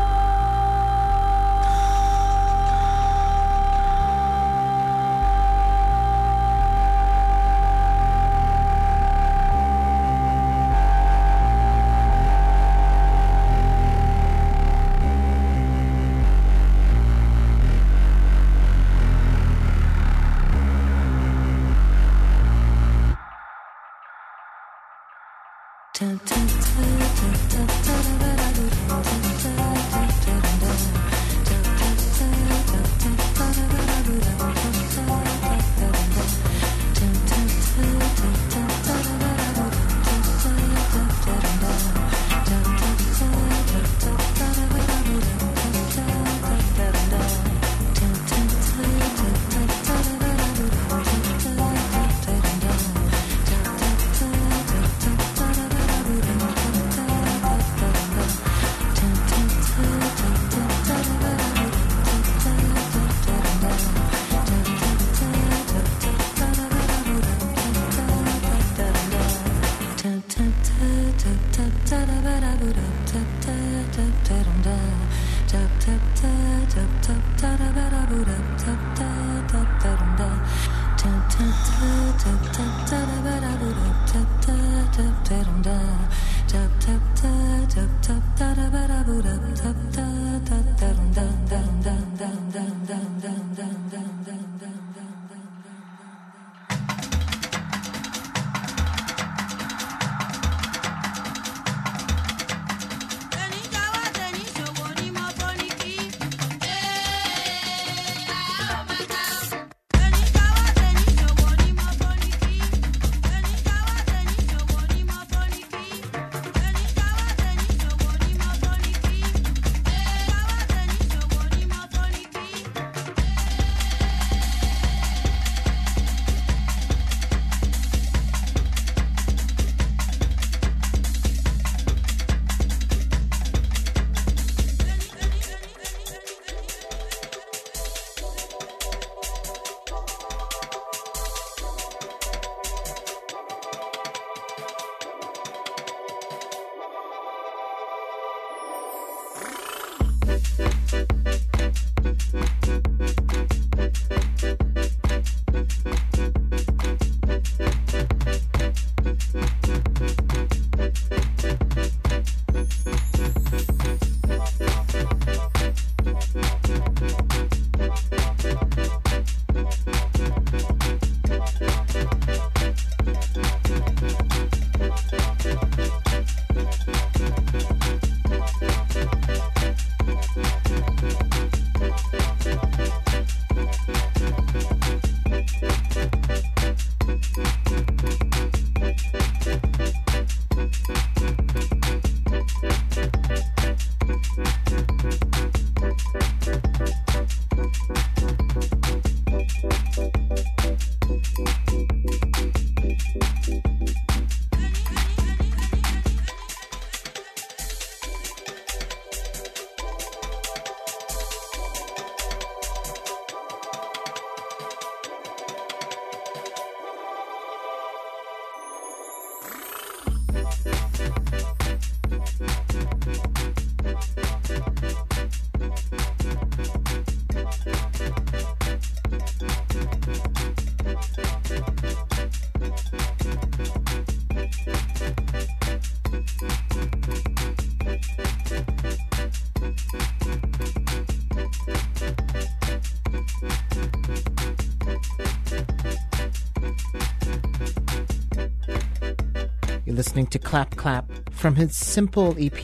Listening to Clap Clap from his simple EP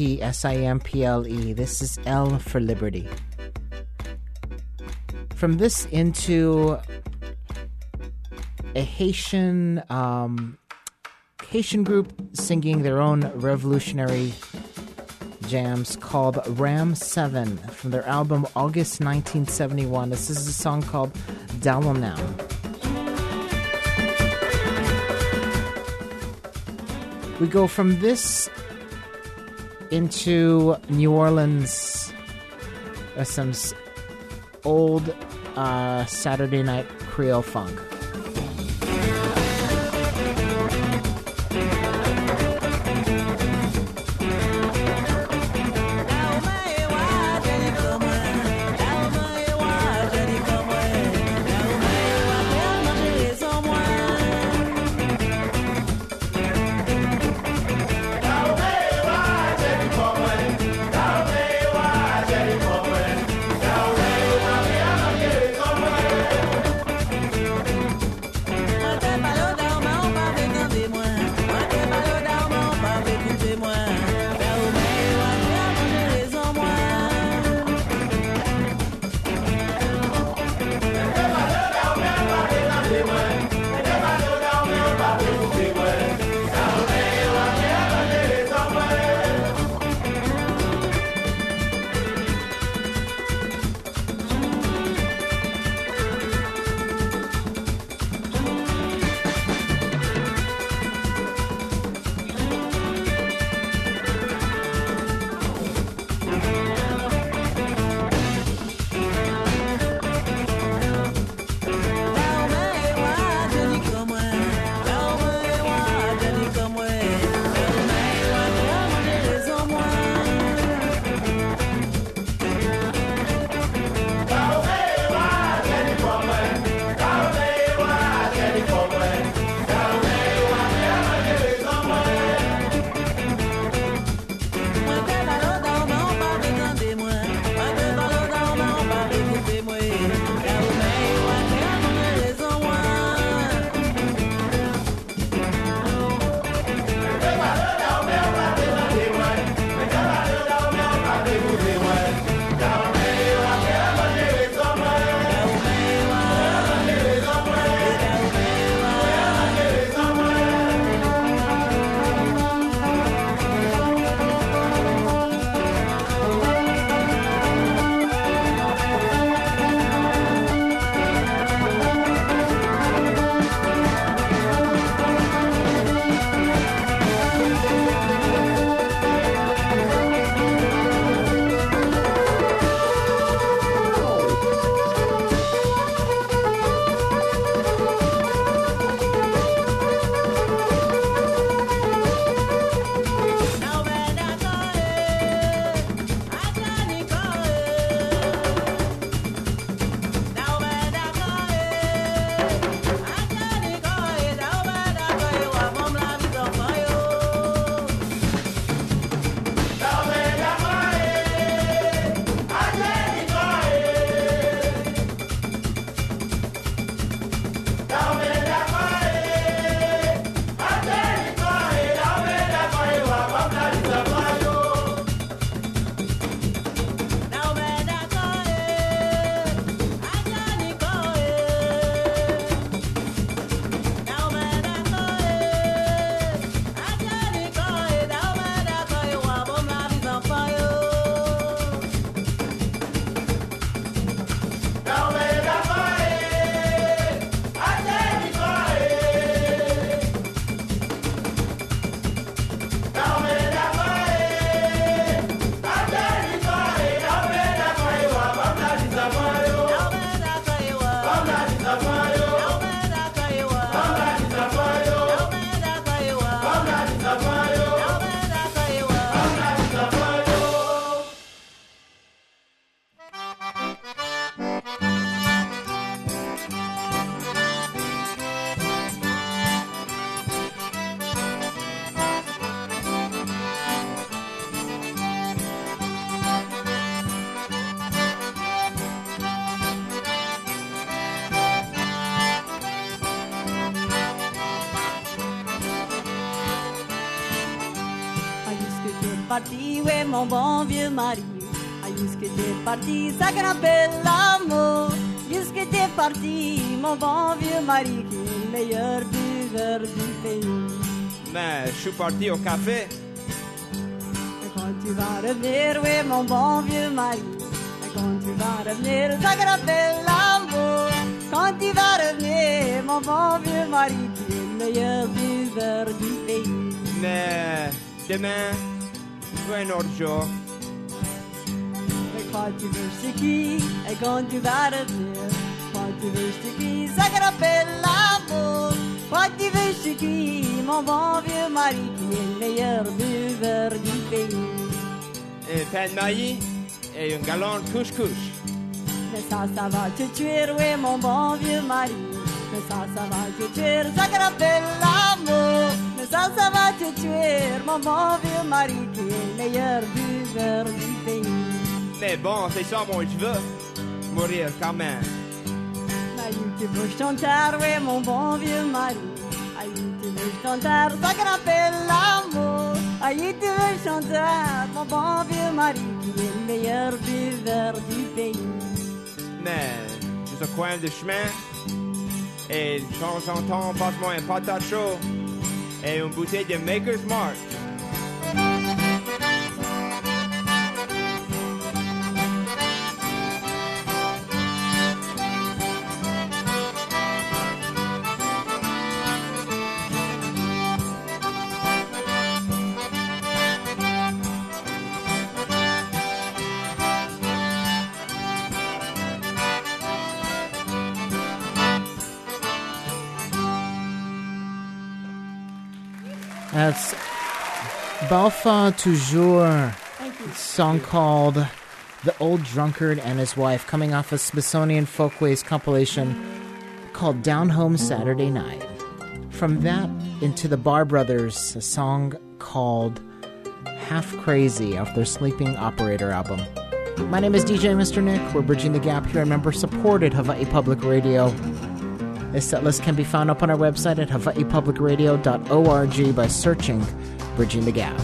SIMPLE. This is L for Liberty. From this into a Haitian group singing their own revolutionary jams called Ram 7 from their album August 1971. This is a song called Dawel Now. We go from this into New Orleans. Some old Saturday night Creole funk. parti, ouais, mon bon vieux mari. Jusque t'es parti, ça grappelle l'amour. Jusque t'es parti, mon bon vieux mari, qui est le meilleur buveur du pays. Mais je suis parti au café. Et quand tu vas revenir, oui, mon bon vieux mari. Et quand tu vas revenir, ça grappelle l'amour. Quand tu vas revenir, mon bon vieux mari, qui est le meilleur buveur du pays. Mais demain, ou un autre jour. Quand tu veux, c'est qui? Et quand tu vas revenir, quand tu veux, c'est qui? Ça grappelle l'amour. Quand tu veux, c'est qui? Mon bon vieux mari, qui est le meilleur buveur du pays. Un pain de maïs et un galon de couche-couche. Mais ça va te tuer, oui, mon bon vieux mari. Mais ça va te tuer, ça grappelle l'amour. Mais ça va te tuer, mon bon vieux mari, qui est le meilleur buveur du pays. Mais bon, c'est ça, moi, je veux mourir quand même. Aïe, tu veux chanter, oui, mon bon vieux mari. Aïe, tu veux chanter, ça grappelle l'amour. Aïe, tu veux chanter, mon bon vieux mari, qui est le meilleur buveur du pays. Mais juste un coin de chemin. Et de temps en temps, passe-moi un patate chaud et une bouteille de Maker's Mark. That's Balfa Toujours, song called The Old Drunkard and His Wife, coming off a Smithsonian Folkways compilation called Down Home Saturday Night. From that into the Bar Brothers, a song called Half Crazy off their Sleeping Operator album. My name is DJ Mr. Nick. We're bridging the gap here, member-supported Hawaii Public Radio. This set list can be found up on our website at hawaiipublicradio.org by searching Bridging the Gap.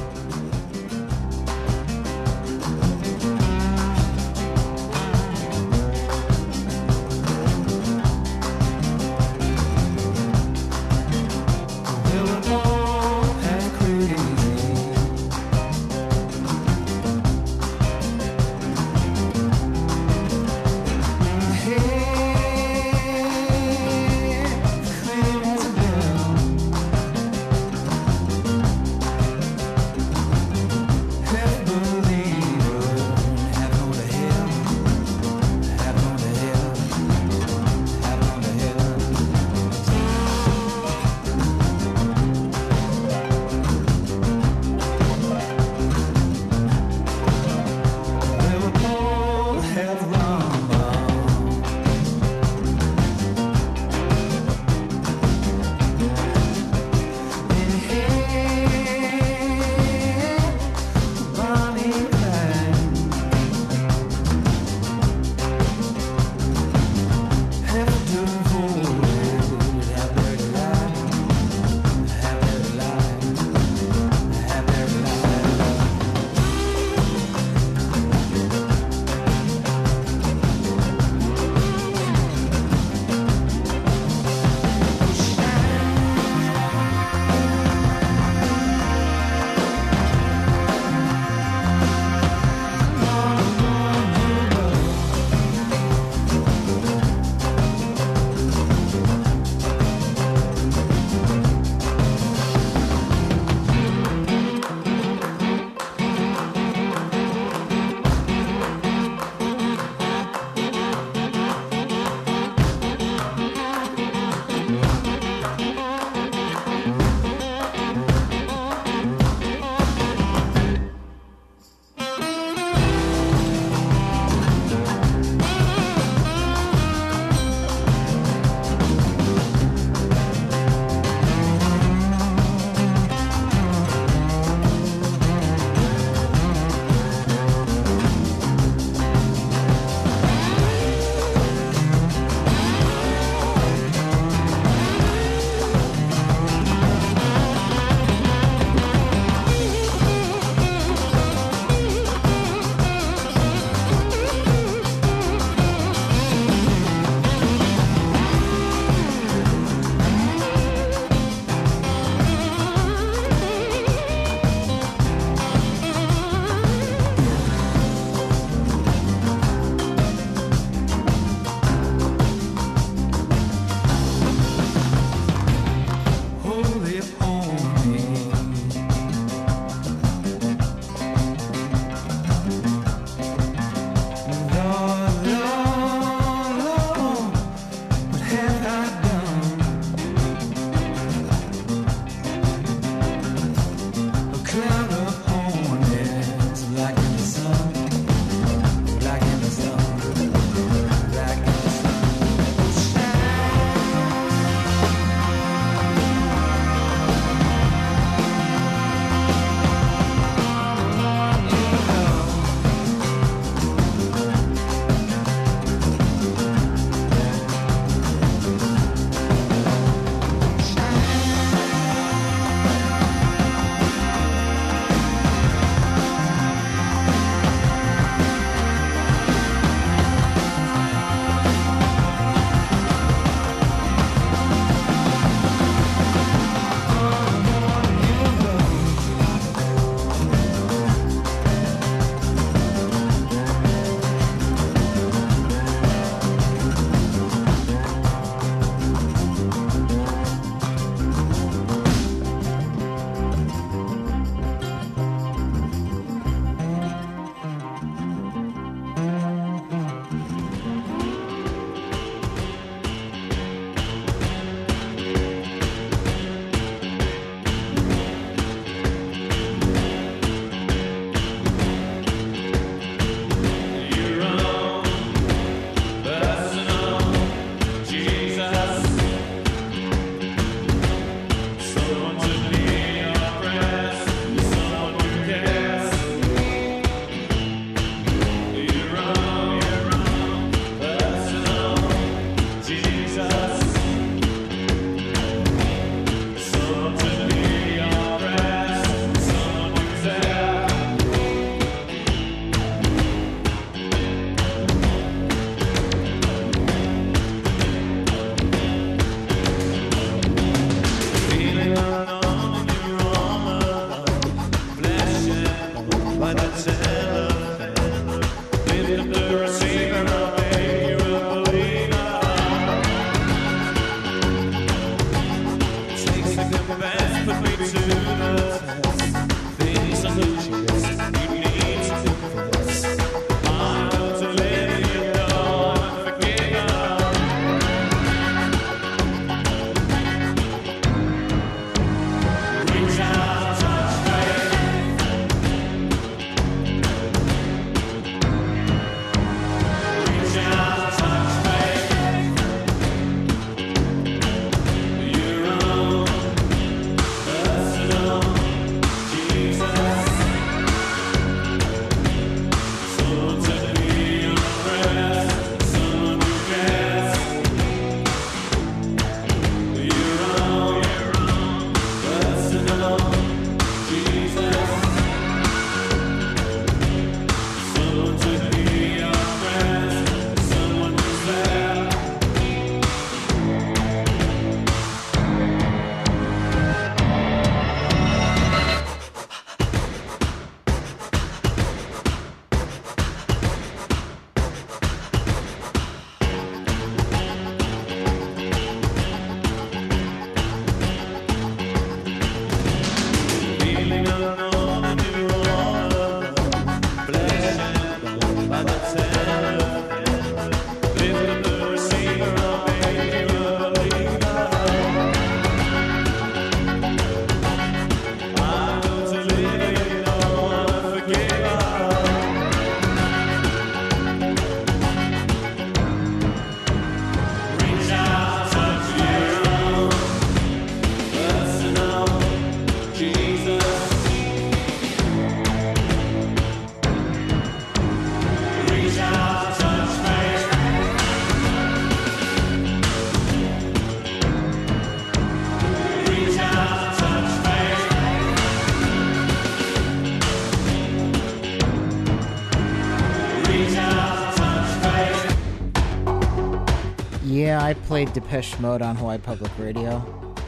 Yeah, I played Depeche Mode on Hawaii Public Radio.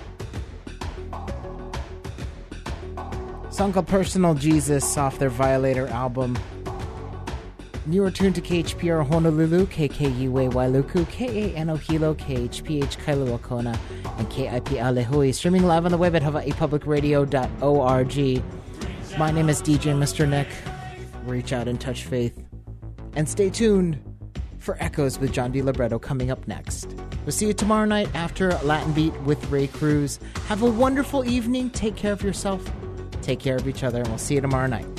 Song called Personal Jesus off their Violator album. You are tuned to KHPR Honolulu, KKUA Wailuku, KANO Hilo, KHPH Kailua Kona, and KIPA Lehui. Streaming live on the web at hawaiipublicradio.org. My name is DJ Mr. Nick. Reach out and touch faith. And stay tuned for Echoes with John D. Libretto coming up next. We'll see you tomorrow night after Latin Beat with Ray Cruz. Have a wonderful evening. Take care of yourself. Take care of each other. And we'll see you tomorrow night.